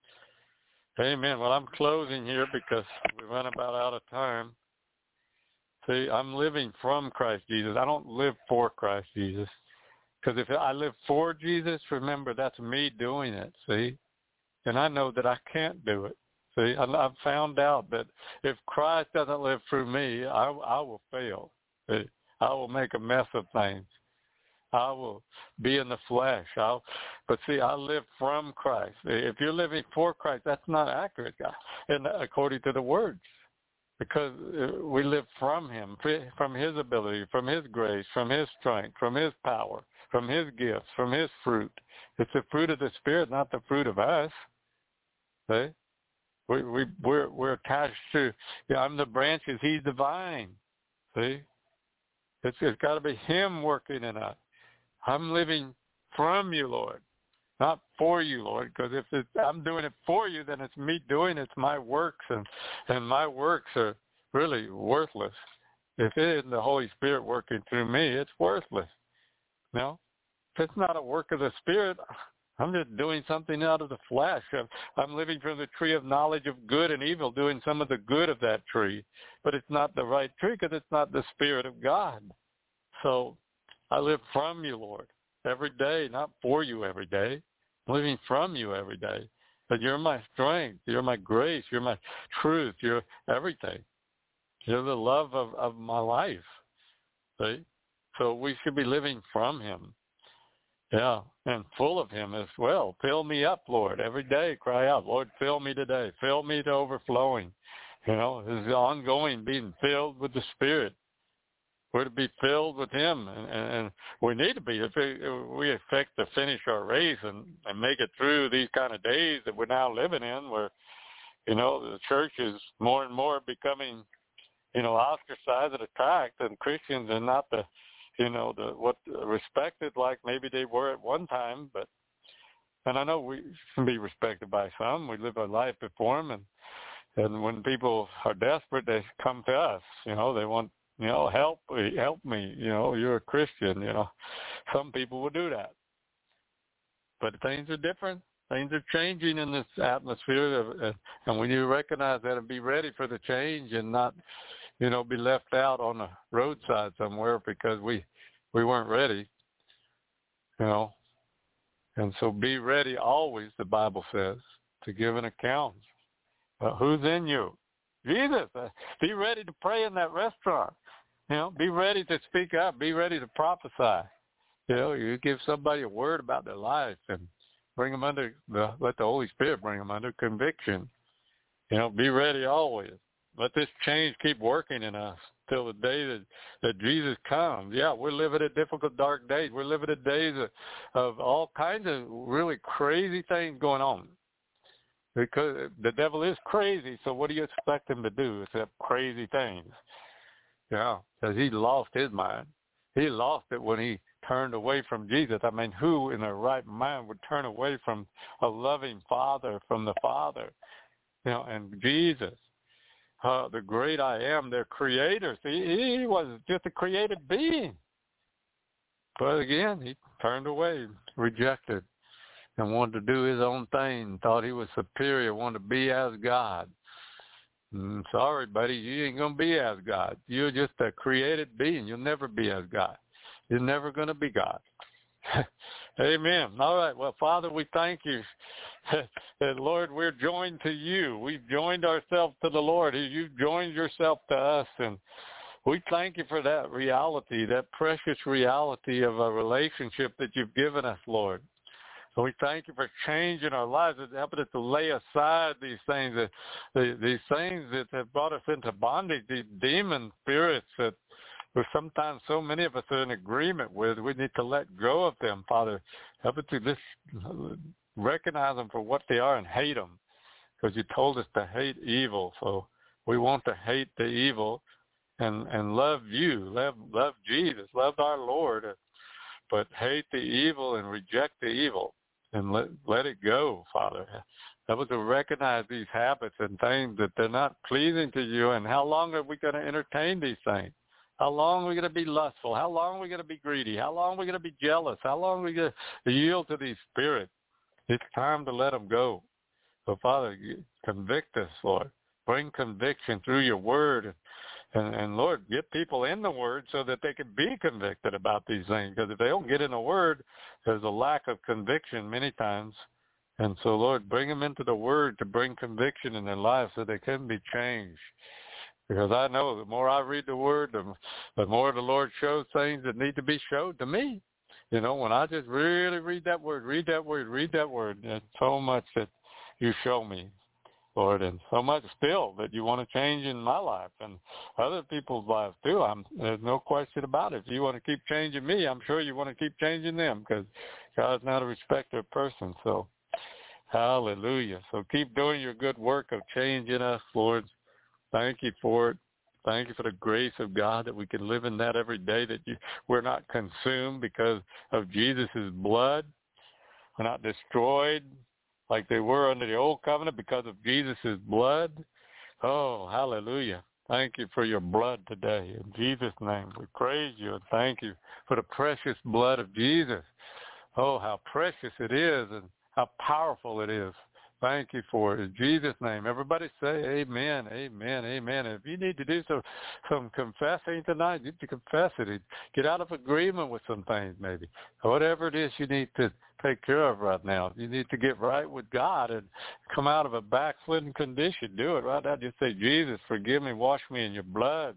Amen. Well, I'm closing here because we run about out of time. See, I'm living from Christ Jesus. I don't live for Christ Jesus. Because if I live for Jesus, remember, that's me doing it, see? And I know that I can't do it. See, I've found out that if Christ doesn't live through me, I will fail. See? I will make a mess of things. I will be in the flesh. But see, I live from Christ. If you're living for Christ, that's not accurate, and according to the words, because we live from him, from his ability, from his grace, from his strength, from his power, from his gifts, from his fruit. It's the fruit of the Spirit, not the fruit of us. See? We're attached to. I'm the branches. He's the vine. See, it's got to be him working in us. I'm living from you, Lord, not for you, Lord. Because if I'm doing it for you, then it's me doing it. It's my works, and my works are really worthless. If it isn't the Holy Spirit working through me, it's worthless. No, if it's not a work of the Spirit, I'm just doing something out of the flesh. I'm living from the tree of knowledge of good and evil, doing some of the good of that tree. But it's not the right tree because it's not the Spirit of God. So I live from you, Lord, every day, not for you every day. I'm living from you every day. But you're my strength. You're my grace. You're my truth. You're everything. You're the love of my life. See? So we should be living from him. Yeah, and full of him as well. Fill me up, Lord. Every day cry out, Lord, fill me today. Fill me to overflowing. It's ongoing, being filled with the Spirit. We're to be filled with him, and we need to be if we expect to finish our race and make it through these kind of days that we're now living in, where, the church is more and more becoming, ostracized and attacked, and Christians are not respected like maybe they were at one time. And I know we can be respected by some. We live a life before them, and when people are desperate, they come to us. They want, help me. You're a Christian. Some people will do that, but things are different. Things are changing in this atmosphere, and we need to recognize that and be ready for the change, and not, be left out on the roadside somewhere because we weren't ready, And so be ready always, the Bible says, to give an account. Who's in you? Jesus. Be ready to pray in that restaurant. Be ready to speak up. Be ready to prophesy. You give somebody a word about their life and bring them let the Holy Spirit bring them under conviction. Be ready always. Let this change keep working in us till the day that Jesus comes. Yeah, we're living in difficult, dark days. We're living in days of all kinds of really crazy things going on. Because the devil is crazy, so what do you expect him to do except crazy things? Yeah, because he lost his mind. He lost it when he turned away from Jesus. I mean, who in their right mind would turn away from a loving Father, from the Father, and Jesus? The great I am, their creator. See, he was just a created being. But again, he turned away, rejected, and wanted to do his own thing, thought he was superior, wanted to be as God. Sorry, buddy, you ain't going to be as God. You're just a created being. You'll never be as God. You're never going to be God. Amen. All right. Well, Father, we thank you. And Lord, we're joined to you. We've joined ourselves to the Lord. You've joined yourself to us. And we thank you for that reality, that precious reality of a relationship that you've given us, Lord. So we thank you for changing our lives and helping us to lay aside these things that have brought us into bondage, these demon spirits that sometimes so many of us are in agreement with. We need to let go of them, Father. Help us to just recognize them for what they are and hate them, because you told us to hate evil. So we want to hate the evil and love you, love Jesus, love our Lord, but hate the evil and reject the evil and let it go, Father. Help us to recognize these habits and things that they're not pleasing to you. And how long are we going to entertain these things? How long are we going to be lustful? How long are we going to be greedy? How long are we going to be jealous? How long are we going to yield to these spirits? It's time to let them go. So, Father, convict us, Lord. Bring conviction through your word. And Lord, get people in the word so that they can be convicted about these things. Because if they don't get in the word, there's a lack of conviction many times. And so, Lord, bring them into the word to bring conviction in their lives so they can be changed. Because I know the more I read the word, the more the Lord shows things that need to be showed to me. You know, when I just really read that word, there's so much that you show me, Lord, and so much still that you want to change in my life and other people's lives too. There's no question about it. If you want to keep changing me, I'm sure you want to keep changing them, because God's not a respecter of persons. So, hallelujah. So keep doing your good work of changing us, Lord. Thank you for it. Thank you for the grace of God that we can live in that every day, that we're not consumed because of Jesus' blood. We're not destroyed like they were under the old covenant because of Jesus' blood. Oh, hallelujah. Thank you for your blood today. In Jesus' name, we praise you and thank you for the precious blood of Jesus. Oh, how precious it is and how powerful it is. Thank you for it. In Jesus' name, everybody say amen, amen, amen. And if you need to do some confessing tonight, you need to confess it. Get out of agreement with some things maybe. Whatever it is you need to take care of right now. You need to get right with God and come out of a backslidden condition. Do it right now. Just say, Jesus, forgive me, wash me in your blood.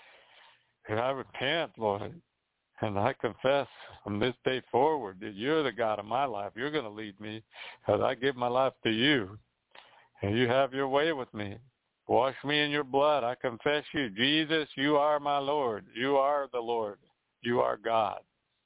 And I repent, Lord. And I confess from this day forward that you're the God of my life. You're going to lead me, because I give my life to you. And you have your way with me. Wash me in your blood. I confess you. Jesus, you are my Lord. You are the Lord. You are God.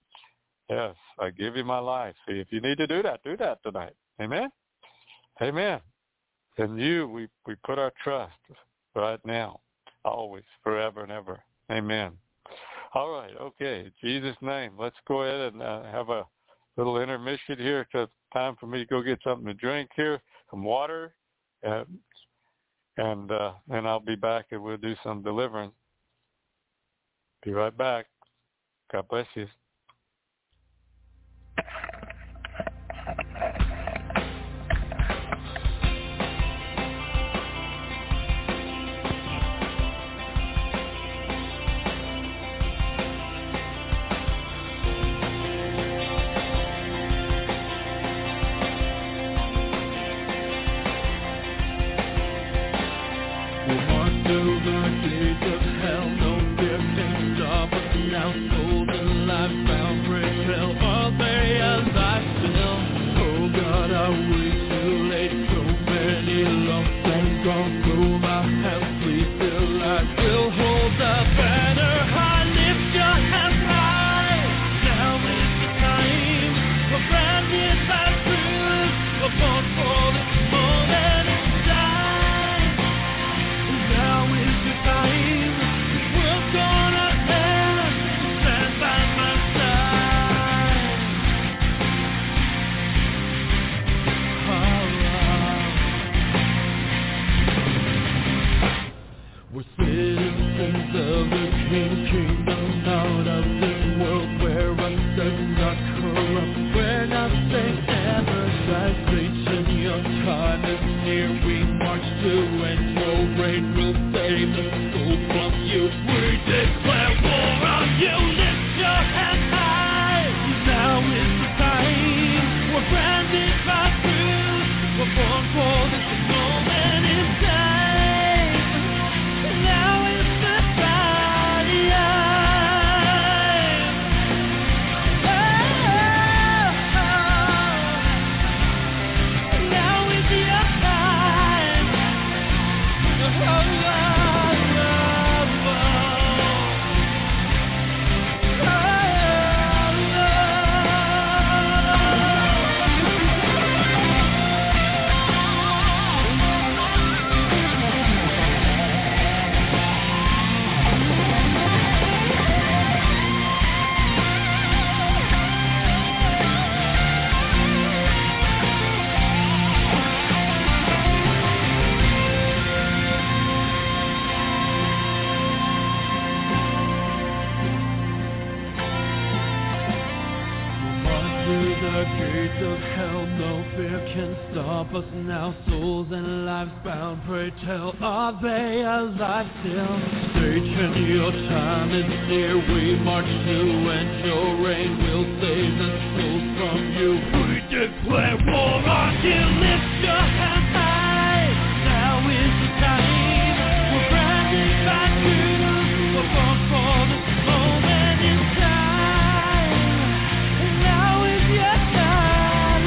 Yes, I give you my life. See, if you need to do that tonight. Amen? Amen. In you, we put our trust right now, always, forever and ever. Amen. All right, okay. In Jesus' name, let's go ahead and have a little intermission here. It's time for me to go get something to drink here, some water, and then I'll be back and we'll do some deliverance. Be right back. God bless you. Here we march to and no rain. can stop us now? Souls and lives bound, pray tell, are they alive still? Satan, your time is near. We march to and your reign will save the souls from you. We declare war on you. Lift your hand high. Now is the time. We're branded by truth. We're born for this moment in time. And now is your time.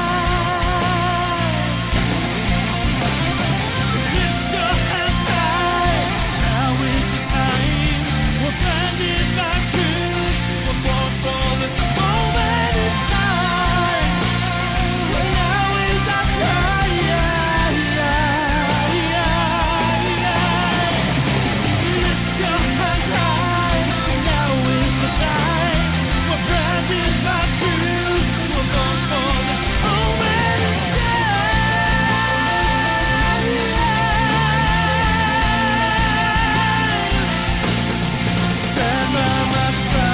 Lift your hand high. Now is the time. We're branded by truth. We're born for this moment in time. And now is our time. Lift your hand high. Now is the time. We're branded by truth. We're born for this moment in time. Stand by my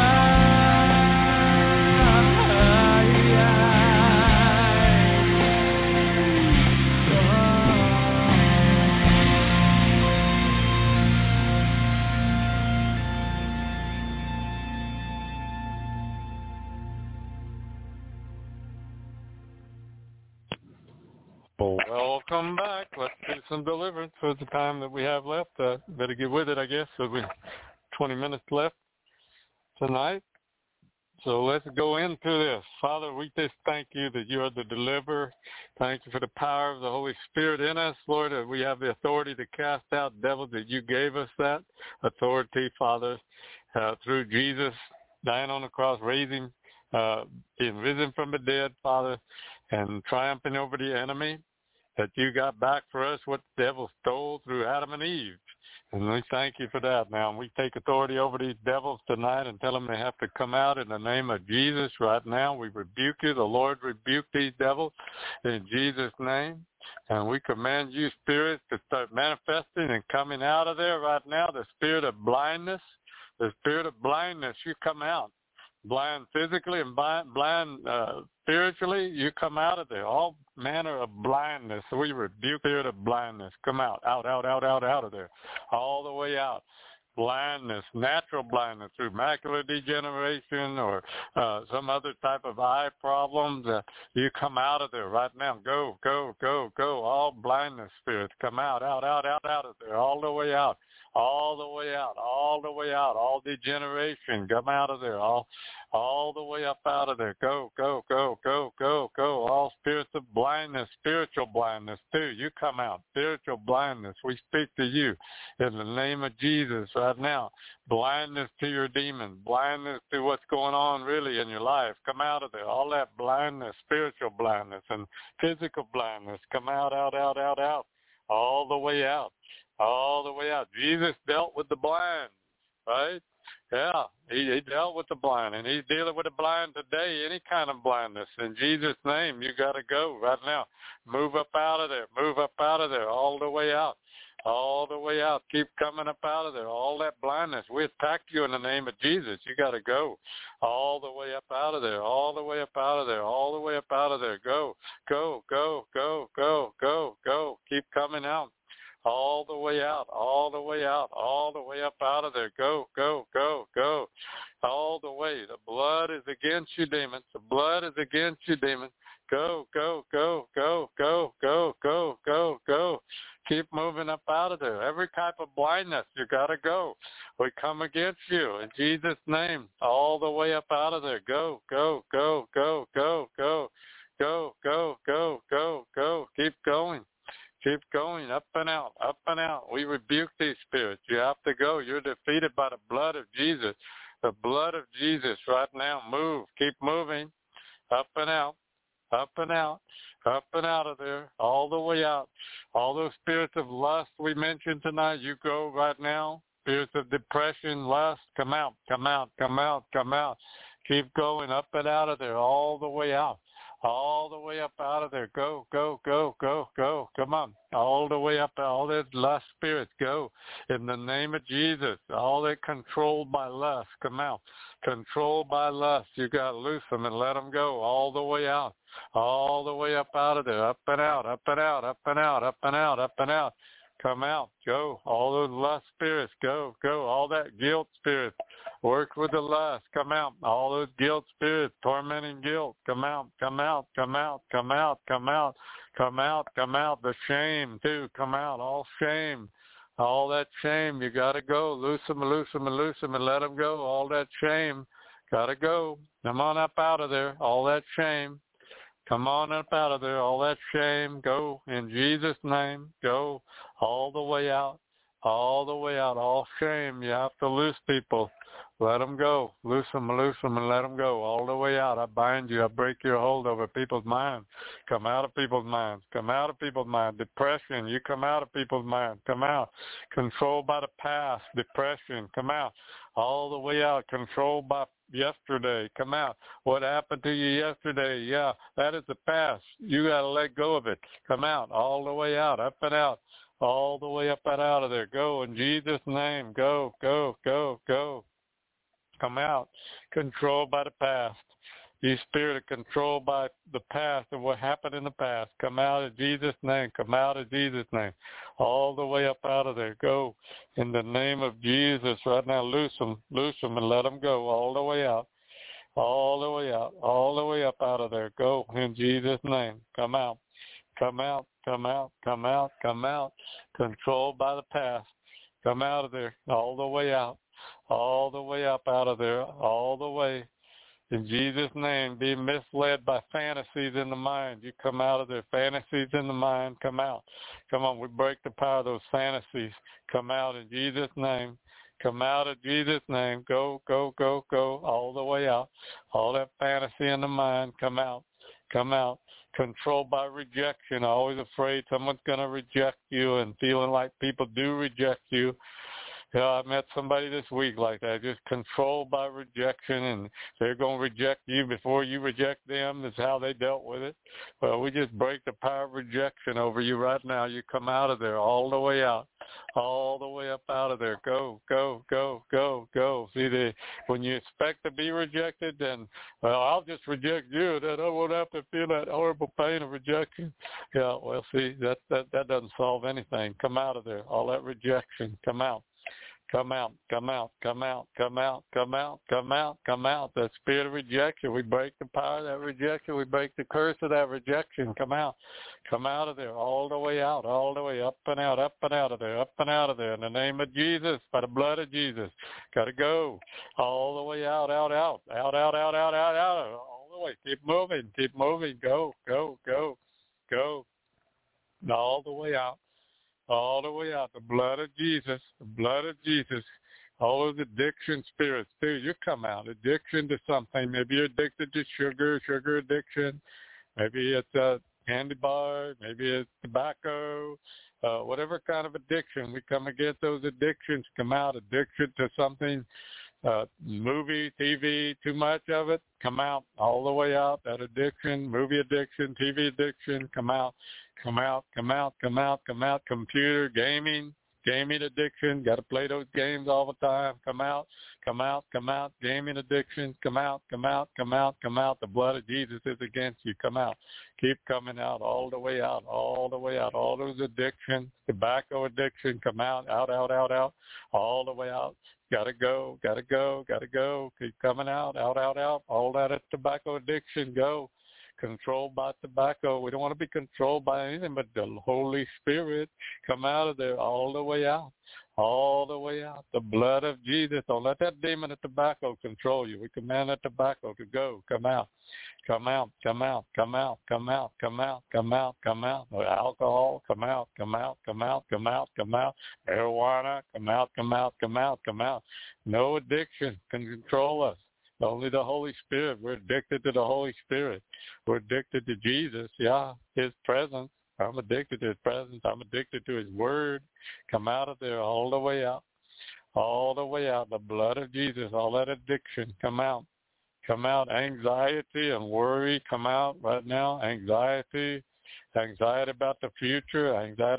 Welcome back. Let's do some deliverance for the time that we have left. Better get with it, I guess. So we 20 minutes left tonight. So let's go into this. Father, we just thank you that you are the deliverer. Thank you for the power of the Holy Spirit in us, Lord, that we have the authority to cast out devils, that you gave us that authority, Father, through Jesus dying on the cross, raising, being risen from the dead, Father, and triumphing over the enemy, that you got back for us what the devil stole through Adam and Eve. And we thank you for that now. And we take authority over these devils tonight and tell them they have to come out in the name of Jesus right now. We rebuke you. The Lord rebuke these devils in Jesus' name. And we command you, spirits, to start manifesting and coming out of there right now. The spirit of blindness, you come out. Blind physically and blind spiritually, you come out of there. All manner of blindness. So we rebuke the spirit of blindness. Come out of there. All the way out. Blindness, natural blindness through macular degeneration or some other type of eye problems. You come out of there right now. Go. All blindness spirits, come out of there. All the way out. All degeneration, come out of there. All the way up out of there. Go. All spirits of blindness, spiritual blindness too. You come out. Spiritual blindness. We speak to you in the name of Jesus right now. Blindness to your demons. Blindness to what's going on really in your life. Come out of there. All that blindness, spiritual blindness and physical blindness. Come out. All the way out. Jesus dealt with the blind, right? Yeah, he dealt with the blind, and he's dealing with the blind today, any kind of blindness. In Jesus' name, you got to go right now. Move up out of there, all the way out. Keep coming up out of there, all that blindness. We attack you in the name of Jesus. You got to go all the way up out of there, Go. Keep coming out. All the way out, all the way up out of there. Go. All the way. The blood is against you, demons. Go. Keep moving up out of there. Every type of blindness, you got to go. We come against you in Jesus' name. All the way up out of there. Go. Keep going, up and out. We rebuke these spirits. You have to go. You're defeated by the blood of Jesus. The blood of Jesus right now. Move. Keep moving. Up and out of there, all the way out. All those spirits of lust we mentioned tonight, you go right now. Spirits of depression, lust, come out. Keep going up and out of there, all the way out. All the way up out of there. Go. Come on. All the way up. All those lust spirits, go. In the name of Jesus. All that controlled by lust, come out. Controlled by lust. You got to loose them and let them go. All the way out. all the way up out of there, up and out, up and out, up and out, up and out, up and out. Come out, go. All those lust spirits, go, go. All that guilt spirit, work with the lust. Come out. All those guilt spirits, tormenting guilt, come out, come out, come out, come out, come out, come out, come out. The shame too, come out. All shame, all that shame, you got to go. Loose them, loose them, loose them, and let them go. All that shame, got to go. Come on up out of there. All that shame. Come on up out of there, all that shame, go in Jesus' name, go all the way out, all the way out, all shame. You have to loose people, let them go, loose them, and let them go all the way out. I bind you, I break your hold over people's minds. Come out of people's minds, come out of people's minds. Depression, you come out of people's minds, come out. Controlled by the past, depression, come out. All the way out, controlled by yesterday, come out. What happened to you yesterday? Yeah, that is the past. You got to let go of it. Come out, all the way out, up and out, all the way up and out of there. Go in Jesus' name. Go, go, go, go. Come out, controlled by the past. You spirit of control by the past and what happened in the past. Come out of Jesus' name. Come out of Jesus' name. All the way up out of there. Go in the name of Jesus right now. Loose them, and let them go all the way out. All the way out. All the way up out of there. Go in Jesus' name. Come out. Come out. Come out. Come out. Come out. Controlled by the past. Come out of there. All the way out. All the way up out of there. All the way. In Jesus' name, be misled by fantasies in the mind. You come out of there. Fantasies in the mind, come out. Come on, we break the power of those fantasies. Come out in Jesus' name. Come out in Jesus' name. Go, go, go, go, all the way out. All that fantasy in the mind, come out. Come out. Controlled by rejection. Always afraid someone's going to reject you and feeling like people do reject you. Yeah, I met somebody this week like that, just controlled by rejection, and they're going to reject you before you reject them. Is how they dealt with it. Well, we just break the power of rejection over you right now. You come out of there all the way out, all the way up out of there. Go, go, go, go, go. See, when you expect to be rejected, then, well, I'll just reject you. Then I won't have to feel that horrible pain of rejection. Yeah, well, see, that doesn't solve anything. Come out of there. All that rejection, come out. Come out, come out, come out, come out, come out, come out, come out. That spirit of rejection, we break the power of that rejection. We break the curse of that rejection. Come out of there, all the way out, all the way up and out of there, up and out of there. In the name of Jesus, by the blood of Jesus, got to go all the way out, out, out, out, out, out, out, out, out, all the way. Keep moving, go, go, go, go, all the way out. All the way out, the blood of Jesus, all those addiction spirits, too, you come out, addiction to something. Maybe you're addicted to sugar addiction. Maybe it's a candy bar. Maybe it's tobacco, whatever kind of addiction. We come against those addictions, come out, addiction to something, movie, TV, too much of it, come out, all the way out, that addiction, movie addiction, TV addiction, come out, computer, gaming addiction, got to play those games all the time, come out, gaming addiction, come out, the blood of Jesus is against you, come out, keep coming out, all the way out, all those addictions, tobacco addiction, come out, out, all the way out. Gotta go, keep coming out, all that tobacco addiction, go. Controlled by tobacco. We don't want to be controlled by anything but the Holy Spirit. Come out of there all the way out. The blood of Jesus. Don't let that demon of tobacco control you. We command that tobacco to go. Come out. Alcohol, come out. Marijuana, come out. No addiction can control us. Only the Holy Spirit. We're addicted to the Holy Spirit. We're addicted to Jesus, His presence. I'm addicted to His presence. I'm addicted to His word. Come out of there all the way out. The blood of Jesus, all that addiction, come out. Anxiety and worry, come out right now. Anxiety, Anxiety about the future,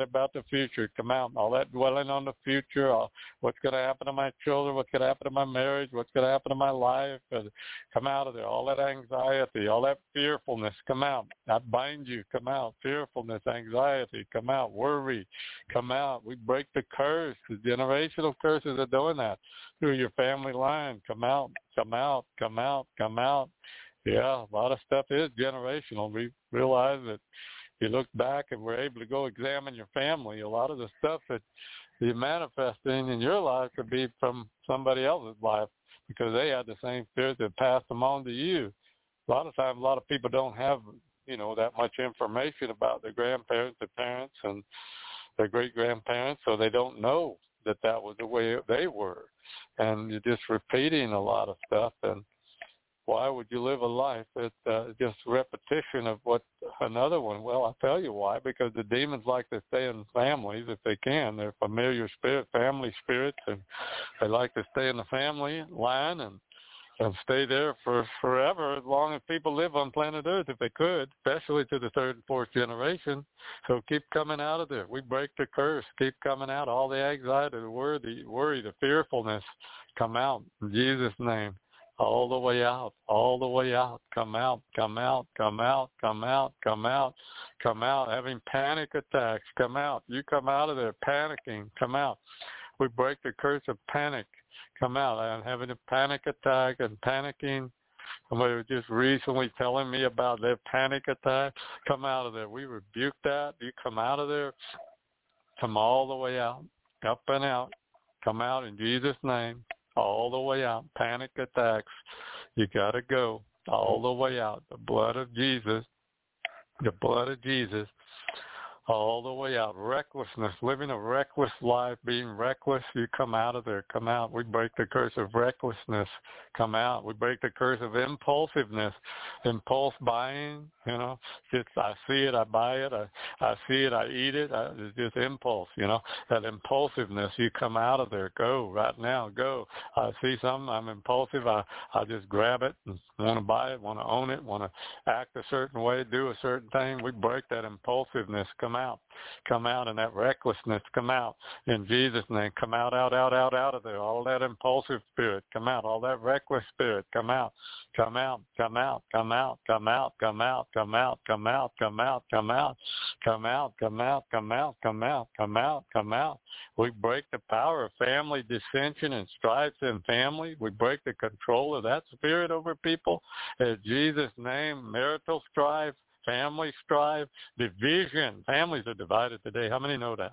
come out. All that dwelling on the future, what's going to happen to my children, what's going to happen to my marriage, what's going to happen to my life, come out of there. All that anxiety, all that fearfulness, come out. I bind you, come out. Fearfulness, anxiety, come out. Worry, come out. We break the curse. The generational curses are doing that through your family line. Come out, come out, come out, come out. Yeah, a lot of stuff is generational. We realize that you look back and we're able to go examine your family. A lot of the stuff that you're manifesting in your life could be from somebody else's life because they had the same spirit that passed them on to you. A lot of times, a lot of people don't have, that much information about their grandparents, their parents, and their great-grandparents, so they don't know that was the way they were. And you're just repeating a lot of stuff, and why would you live a life that's just repetition of what another one? Well, I'll tell you why. Because the demons like to stay in families if they can. They're familiar spirit, family spirits, and they like to stay in the family line and stay there for forever, as long as people live on planet Earth, if they could, especially to the third and fourth generation. So keep coming out of there. We break the curse. Keep coming out. All the anxiety, the worry, the fearfulness, come out in Jesus' name. All the way out, all the way out. Come out, come out, come out, come out, come out, come out. Having panic attacks, come out. You come out of there panicking, come out. We break the curse of panic, come out. I'm having a panic attack and panicking. Somebody was just recently telling me about their panic attack. Come out of there. We rebuke that. You come out of there. Come all the way out, up and out. Come out in Jesus' name. All the way out. Panic attacks. You got to go all the way out. The blood of Jesus. The blood of Jesus. All the way out. Recklessness. Living a reckless life. Being reckless. You come out of there. Come out. We break the curse of recklessness. Come out. We break the curse of impulsiveness. Impulse buying. Just I see it, I buy it. I see it, I eat it. It's just impulse, That impulsiveness, you come out of there. Go right now. Go. I see something, I'm impulsive. I just grab it and want to buy it, want to own it, want to act a certain way, do a certain thing. We break that impulsiveness. Come out. Come out, and that recklessness, come out. In Jesus' name, come out of there. All that impulsive spirit, come out. All that reckless spirit, come out. Come out, come out, come out, come out, come out, come out, come out, come out, come out, come out, come out, come out, come out, come out, come out. We break the power of family dissension and strifes in family. We break the control of that spirit over people. In Jesus' name, marital strife, family strife, division. Families are divided today. How many know that?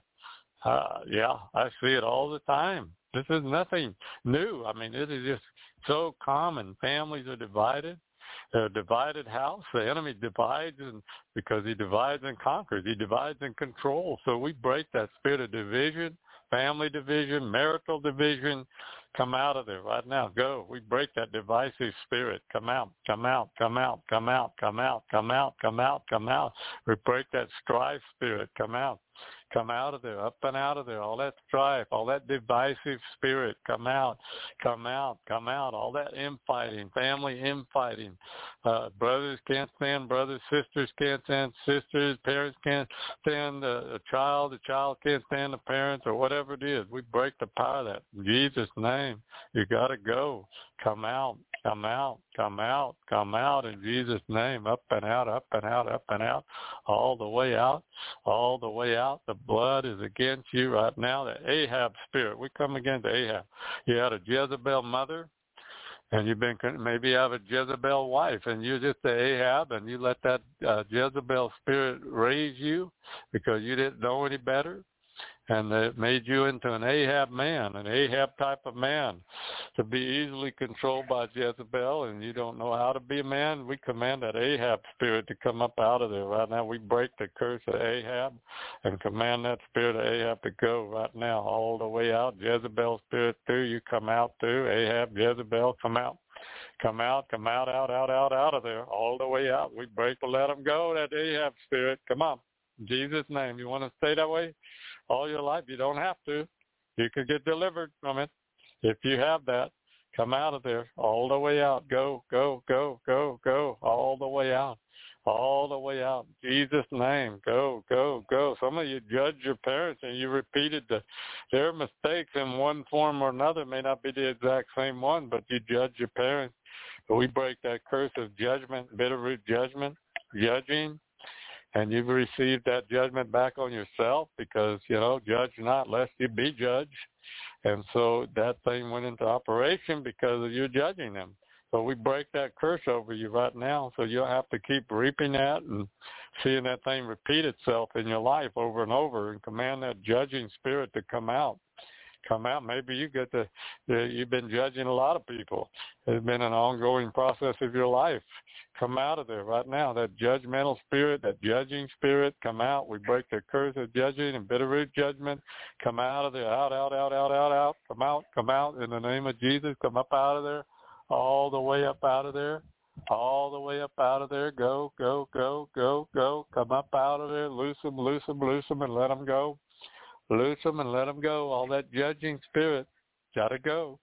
Yeah, I see it all the time. This is nothing new. I mean, it is just so common. Families are divided. They're a divided house. The enemy divides, and because he divides and conquers. He divides and controls. So we break that spirit of division, family division, marital division. Come out of there right now. Go. We break that divisive spirit. Come out, come out, come out, come out, come out, come out, come out, come out. We break that strife spirit. Come out. Come out of there, up and out of there. All that strife, all that divisive spirit, come out, come out, come out. All that infighting, family infighting. Brothers can't stand brothers, sisters can't stand sisters, parents can't stand a child can't stand the parents, or whatever it is. We break the power of that. In Jesus' name, you got to go. Come out, come out, come out, come out in Jesus' name. Up and out, up and out, up and out. All the way out, all the way out. The blood is against you right now. The Ahab spirit, we come against Ahab. You had a Jezebel mother, and you've been, maybe you have a Jezebel wife, and you're just the Ahab, and you let that Jezebel spirit raise you because you didn't know any better. And it made you into an Ahab man, an Ahab type of man, to be easily controlled by Jezebel, and you don't know how to be a man. We command that Ahab spirit to come up out of there right now. We break the curse of Ahab and command that spirit of Ahab to go right now, all the way out. Jezebel spirit too, you come out too. Ahab, Jezebel, come out. Come out, out of there, all the way out. We break to let them go, that Ahab spirit. Come on. In Jesus' name. You want to stay that way all your life? You don't have to. You could get delivered from it. If you have that, come out of there, all the way out. Go, go, go, go, go, all the way out. all the way out. In Jesus' name, go, go, go. Some of you judge your parents and you repeated their mistakes in one form or another. It may not be the exact same one, but you judge your parents. But we break that curse of judgment, bitter root judgment, judging. And you've received that judgment back on yourself because, judge not lest you be judged. And so that thing went into operation because of you judging them. So we break that curse over you right now. So you'll have to keep reaping that and seeing that thing repeat itself in your life over and over and command that judging spirit to come out. Come out. Maybe you've been judging a lot of people. It's been an ongoing process of your life. Come out of there right now. That judgmental spirit, that judging spirit, come out. We break the curse of judging and bitter root judgment. Come out of there. Out, out, out, out, out, out. Come out in the name of Jesus. Come up out of there. All the way up out of there. All the way up out of there. Go, go, go, go, go. Come up out of there. Loose them, and let them go. Loose them and let them go. All that judging spirit, got to go.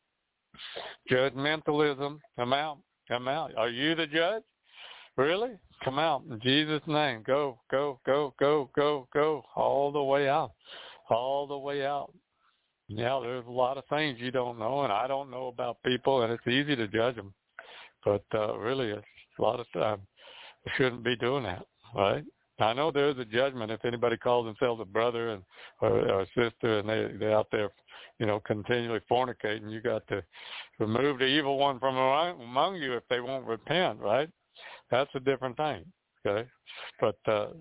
Judgmentalism, come out, come out. Are you the judge? Really? Come out in Jesus' name. Go, go, go, go, go, go. All the way out. All the way out. Yeah, there's a lot of things you don't know, and I don't know about people, and it's easy to judge them. But really, it's a lot of time. We shouldn't be doing that, right? I know there's a judgment if anybody calls themselves a brother or a sister and they're out there, continually fornicating. You got to remove the evil one from among you if they won't repent, right? That's a different thing, okay? But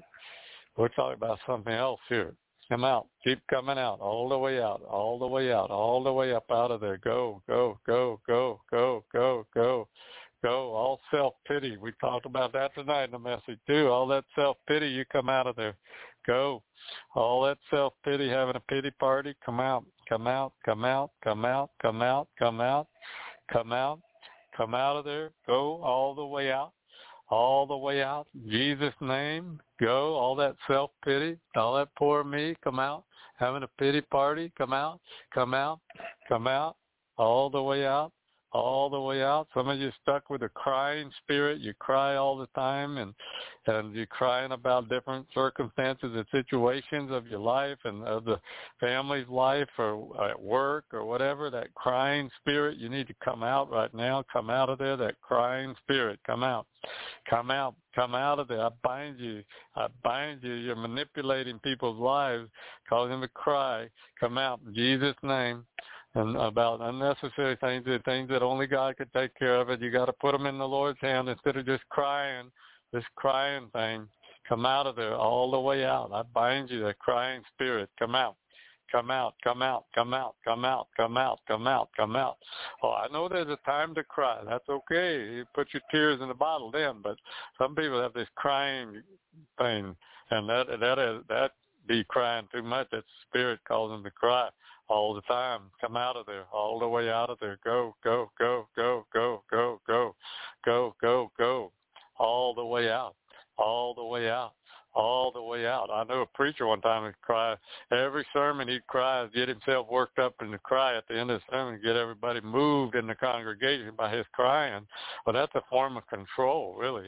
we're talking about something else here. Come out. Keep coming out. All the way out. All the way out. All the way up out of there. Go, go, go, go, go, go, go. Go, all self-pity. We talked about that tonight in the message too. All that self-pity, you come out of there. Go. All that self-pity, having a pity party, come out, come out, come out, come out, come out, come out, come out, come out of there. Go all the way out, all the way out. In Jesus' name, go. All that self-pity, all that poor me, come out. Having a pity party, come out, come out, come out, all the way out. All the way out. Some of you stuck with a crying spirit. You cry all the time, and you're crying about different circumstances and situations of your life and of the family's life or at work or whatever. That crying spirit, you need to come out right now. Come out of there. That crying spirit, come out. Come out. Come out of there. I bind you. I bind you. You're manipulating people's lives, causing them to cry. Come out in Jesus' name. And about unnecessary things, the things that only God could take care of it. You got to put them in the Lord's hand instead of just crying, this crying thing. Come out of there all the way out. I bind you, that crying spirit. Come out. Come out, come out, come out, come out, come out, come out, come out. Oh, I know there's a time to cry. That's okay. You put your tears in the bottle then, but some people have this crying thing, and that be crying too much. That spirit calls them to cry all the time. Come out of there, all the way out of there. Go, go, go, go, go, go, go, go, go, go, all the way out, all the way out, all the way out. I know a preacher one time would cry. Every sermon he'd cry, get himself worked up and to cry at the end of the sermon, get everybody moved in the congregation by his crying. Well, that's a form of control, really.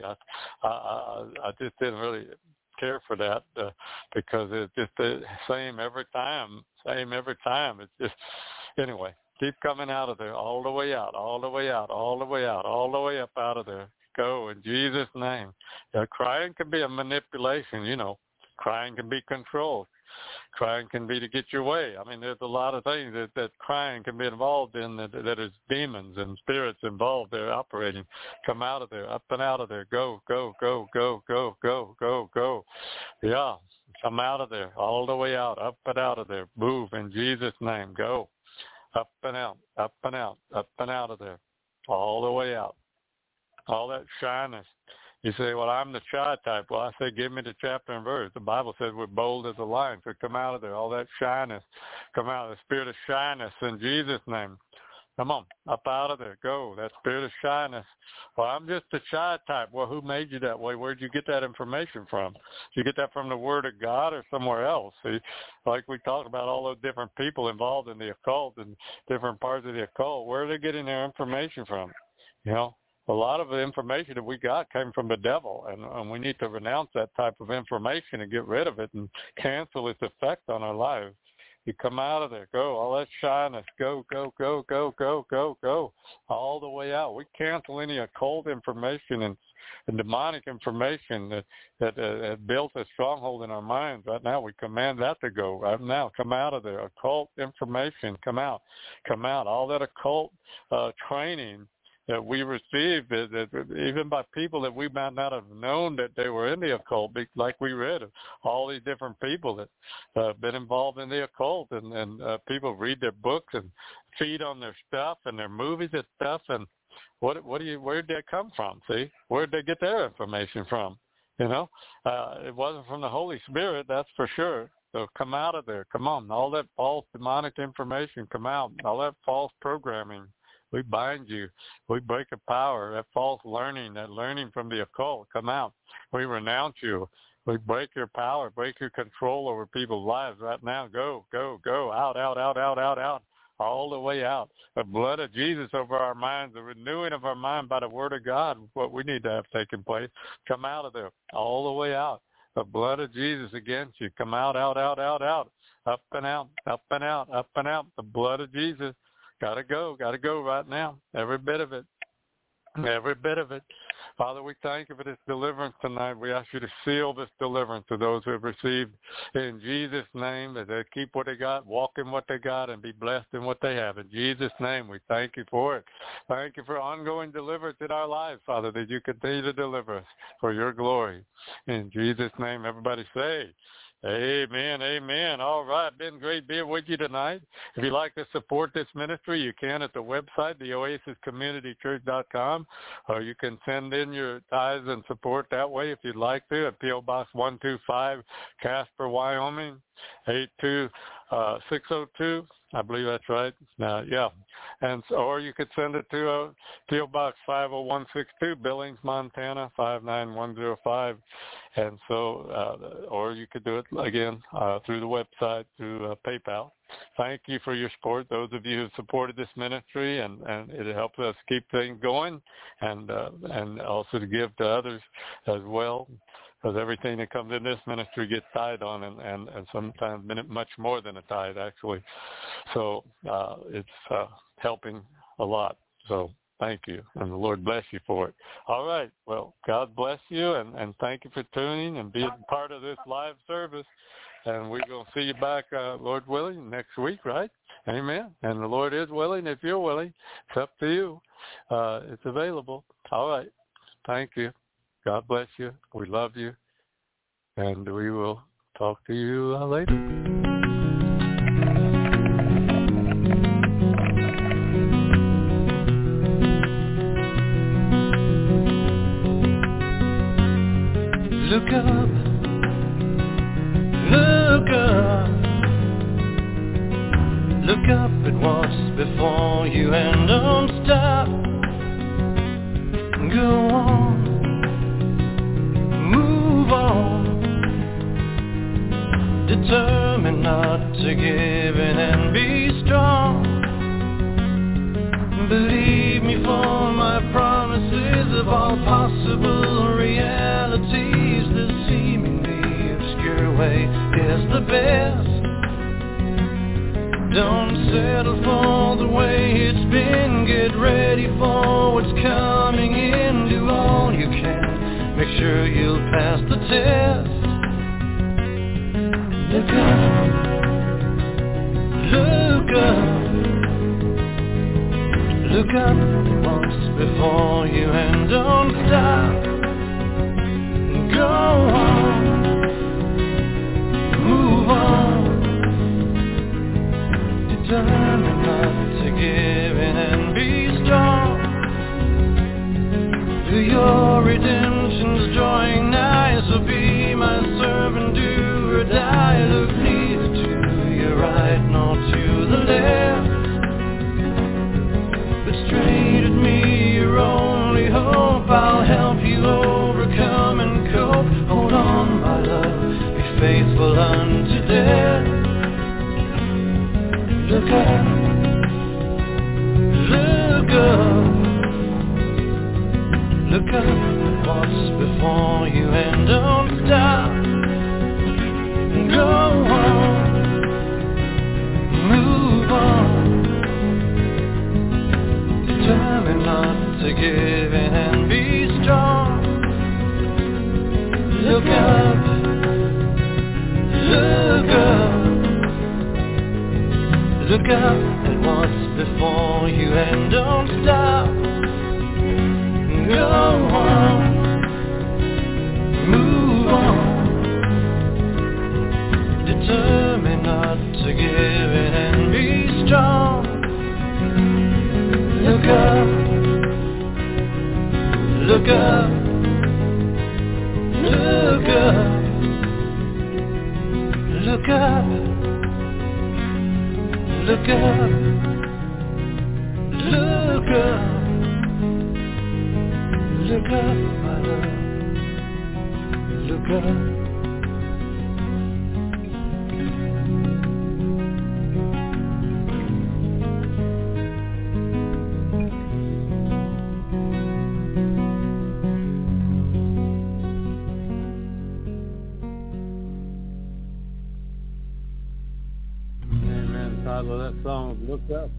I just didn't really care for that because it's just the same every time. It's just, anyway, keep coming out of there, all the way out, all the way out, all the way out, all the way up out of there. Go in Jesus' name. Crying can be a manipulation, Crying can be control. Crying can be to get your way. I mean, there's a lot of things that crying can be involved in that is demons and spirits involved there operating. Come out of there, up and out of there. Go, go, go, go, go, go, go, go. Yeah, come out of there, all the way out, up and out of there. Move in Jesus' name. Go, up and out, up and out, up and out of there, all the way out. All that shyness. You say, well, I'm the shy type. Well, I say, give me the chapter and verse. The Bible says we're bold as a lion. So come out of there. All that shyness. Come out of the spirit of shyness in Jesus' name. Come on, up out of there. Go. That spirit of shyness. Well, I'm just the shy type. Well, who made you that way? Where'd you get that information from? Did you get that from the Word of God or somewhere else? See, like we talked about all those different people involved in the occult and different parts of the occult. Where are they getting their information from? a lot of the information that we got came from the devil, and we need to renounce that type of information and get rid of it and cancel its effect on our lives. You come out of there, go, all that shyness, go, all the way out. We cancel any occult information and demonic information that built a stronghold in our minds. Right now, we command that to go. Right now, come out of there. Occult information, come out. All that occult training that we received, that even by people that we might not have known that they were in the occult, like we read of all these different people that have been involved in the occult, and people read their books and feed on their stuff and their movies and stuff. And where did they come from? See, where did they get their information from? You know, it wasn't from the Holy Spirit, that's for sure. So come out of there. Come on, all that false demonic information, come out. All that false programming. We bind you. We break the power, that false learning, that learning from the occult. Come out. We renounce you. We break your power, break your control over people's lives right now. Go, out, all the way out. The blood of Jesus over our minds, the renewing of our mind by the word of God, what we need to have taken place. Come out of there, all the way out. The blood of Jesus against you. Come out. Up and out. The blood of Jesus. Gotta go right now. Every bit of it. Father, we thank you for this deliverance tonight. We ask you to seal this deliverance to those who have received in Jesus' name, that they keep what they got, walk in what they got, and be blessed in what they have. In Jesus' name, we thank you for it. Thank you for ongoing deliverance in our lives, Father, that you continue to deliver us for your glory. In Jesus' name, everybody say, amen. All right, been great being with you tonight. If you'd like to support this ministry, you can at the website, theoasiscommunitychurch.com, or you can send in your tithes and support that way if you'd like to at P.O. Box 125, Casper, Wyoming, 82602. I believe that's right. Yeah. And or you could send it to P.O. Box 50162, Billings, Montana, 59105. And so, or you could do it again through the website, through PayPal. Thank you for your support, those of you who supported this ministry, and it helps us keep things going, and also to give to others as well. Because everything that comes in this ministry gets tithed on, and sometimes much more than a tithe, actually. So it's helping a lot. So thank you, and the Lord bless you for it. All right. Well, God bless you, and thank you for tuning and being part of this live service. And we're going to see you back, Lord willing, next week, right? Amen. And the Lord is willing. If you're willing, it's up to you. It's available. All right. Thank you. God bless you. We love you. And we will talk to you later. Look up. Look up at what's before you and don't stop. Go on. Determined not to give in and be strong. Believe me, for my promises of all possible realities, the seemingly obscure way is the best. Don't settle for the way it's been. Get ready for what's coming in. Do all you can. Make sure you'll pass the test. Look up, look up once before you and don't stop. Go on, move on. Determined not to give in and be strong. For your redemption's drawing nigh, so be my servant, do or die. Look neither to your right nor to the left, but straight at me, your only hope. I'll help you overcome and cope. Hold on, my love, be faithful unto death. Look up, Look up at what's before you and don't stop. Go on, move on. Determined not to give in and be strong. Look up, look up. Look up at what's before you and don't stop. Go on, move on. Determined not to give in and be strong. Look up, look up, look up, look up, look up, look up. Look up, my love, look up. Amen. The title of that song is Look Up.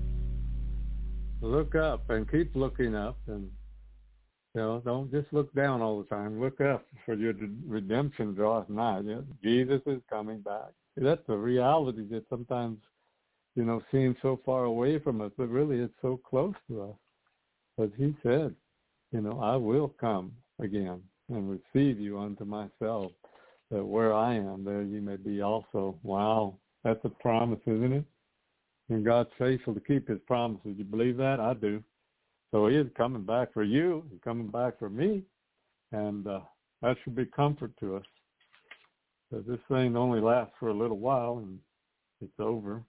Look up and keep looking up, and don't just look down all the time. Look up, for your redemption draws nigh. Jesus is coming back. That's the reality that sometimes, seems so far away from us, but really it's so close to us. But he said, I will come again and receive you unto myself, that where I am, there you may be also. Wow, that's a promise, isn't it? And God's faithful to keep his promises. You believe that? I do. So he is coming back for you. He's coming back for me. And that should be comfort to us. Because this thing only lasts for a little while, and it's over.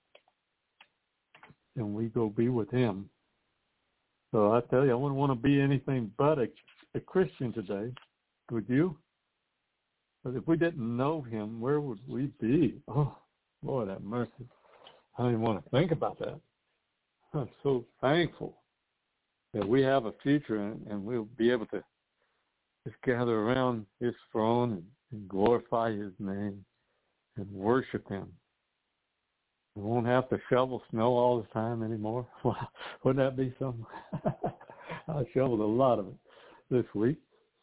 And we go be with him. So I tell you, I wouldn't want to be anything but a Christian today. Would you? But if we didn't know him, where would we be? Oh, Lord have mercy. I don't even want to think about that. I'm so thankful that we have a future, and we'll be able to just gather around his throne and glorify his name and worship him. We won't have to shovel snow all the time anymore. Wow, wouldn't that be something? I shoveled a lot of it this week,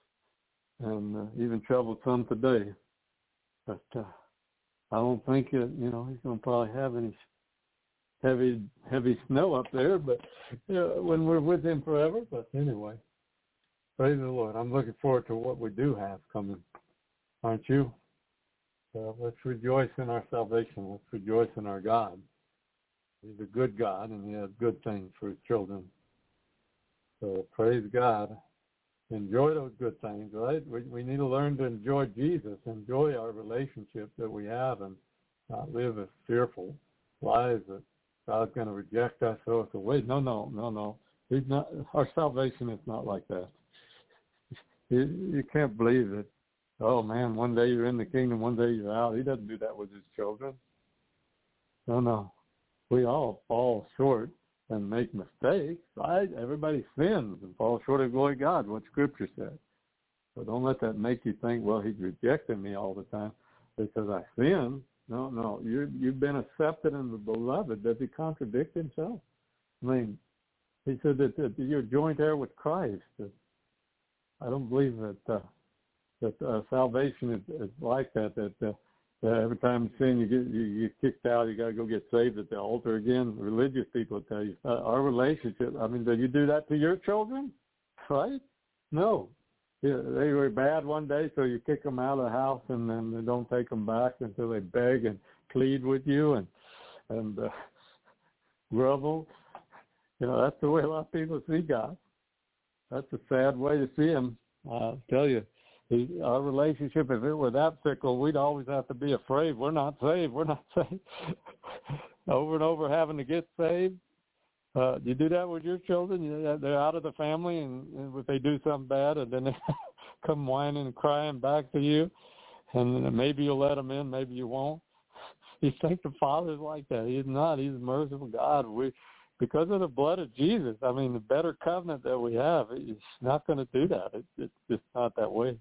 and even shoveled some today. But I don't think he's going to probably have any heavy snow up there, but when we're with him forever. But anyway, praise the Lord. I'm looking forward to what we do have coming. Aren't you? Let's rejoice in our salvation. Let's rejoice in our God. He's a good God, and he has good things for his children. So praise God. Enjoy those good things, right? We need to learn to enjoy Jesus, enjoy our relationship that we have, and not live as fearful lives that God's going to reject us, throw us away. No. He's not. Our salvation is not like that. You can't believe that, oh, man, one day you're in the kingdom, one day you're out. He doesn't do that with his children. No. We all fall short and make mistakes, right? Everybody sins and falls short of the glory of God, what Scripture says. So don't let that make you think, well, he's rejecting me all the time because I sin. No, you've been accepted in the beloved. Does he contradict himself? I mean, he said that you're joint heir with Christ. I don't believe that salvation is like that. That every time you sin, you get kicked out. You got to go get saved at the altar again. Religious people tell you our relationship. I mean, do you do that to your children? Right? No. Yeah, they were bad one day, so you kick them out of the house, and then they don't take them back until they beg and plead with you and grovel. That's the way a lot of people see God. That's a sad way to see him. I'll tell you, our relationship, if it were that fickle, we'd always have to be afraid. We're not saved. Over and over having to get saved. You do that with your children? They're out of the family, and if they do something bad, and then they come whining and crying back to you, and maybe you'll let them in, maybe you won't. You think the Father's like that? He's not. He's a merciful God. because of the blood of Jesus. I mean, the better covenant that we have, it's not going to do that. It's just not that way.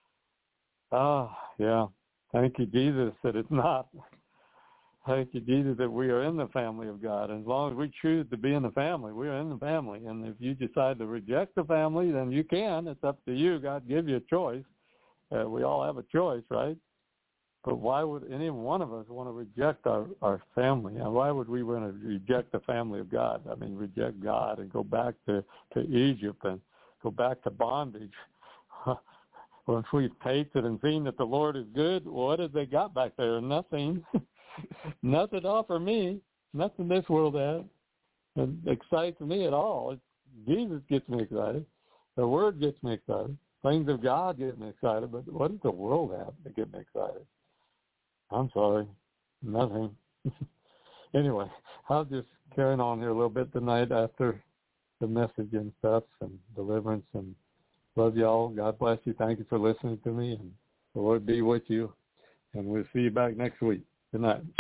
Yeah. Thank you, Jesus, that it's not. Thank you, Jesus, that we are in the family of God. And as long as we choose to be in the family, we are in the family. And if you decide to reject the family, then you can. It's up to you. God give you a choice. We all have a choice, right? But why would any one of us want to reject our family? And why would we want to reject the family of God? I mean, reject God and go back to Egypt and go back to bondage. Once we've tasted and seen that the Lord is good, what have they got back there? Nothing. Nothing to offer me. Nothing this world has. It excites me at all. Jesus gets me excited. The Word gets me excited. Things of God get me excited. But what does the world have to get me excited? I'm sorry. Nothing. Anyway, I'll just carry on here a little bit tonight after the message and stuff and deliverance. And love y'all. God bless you. Thank you for listening to me. And the Lord be with you. And we'll see you back next week. Good night.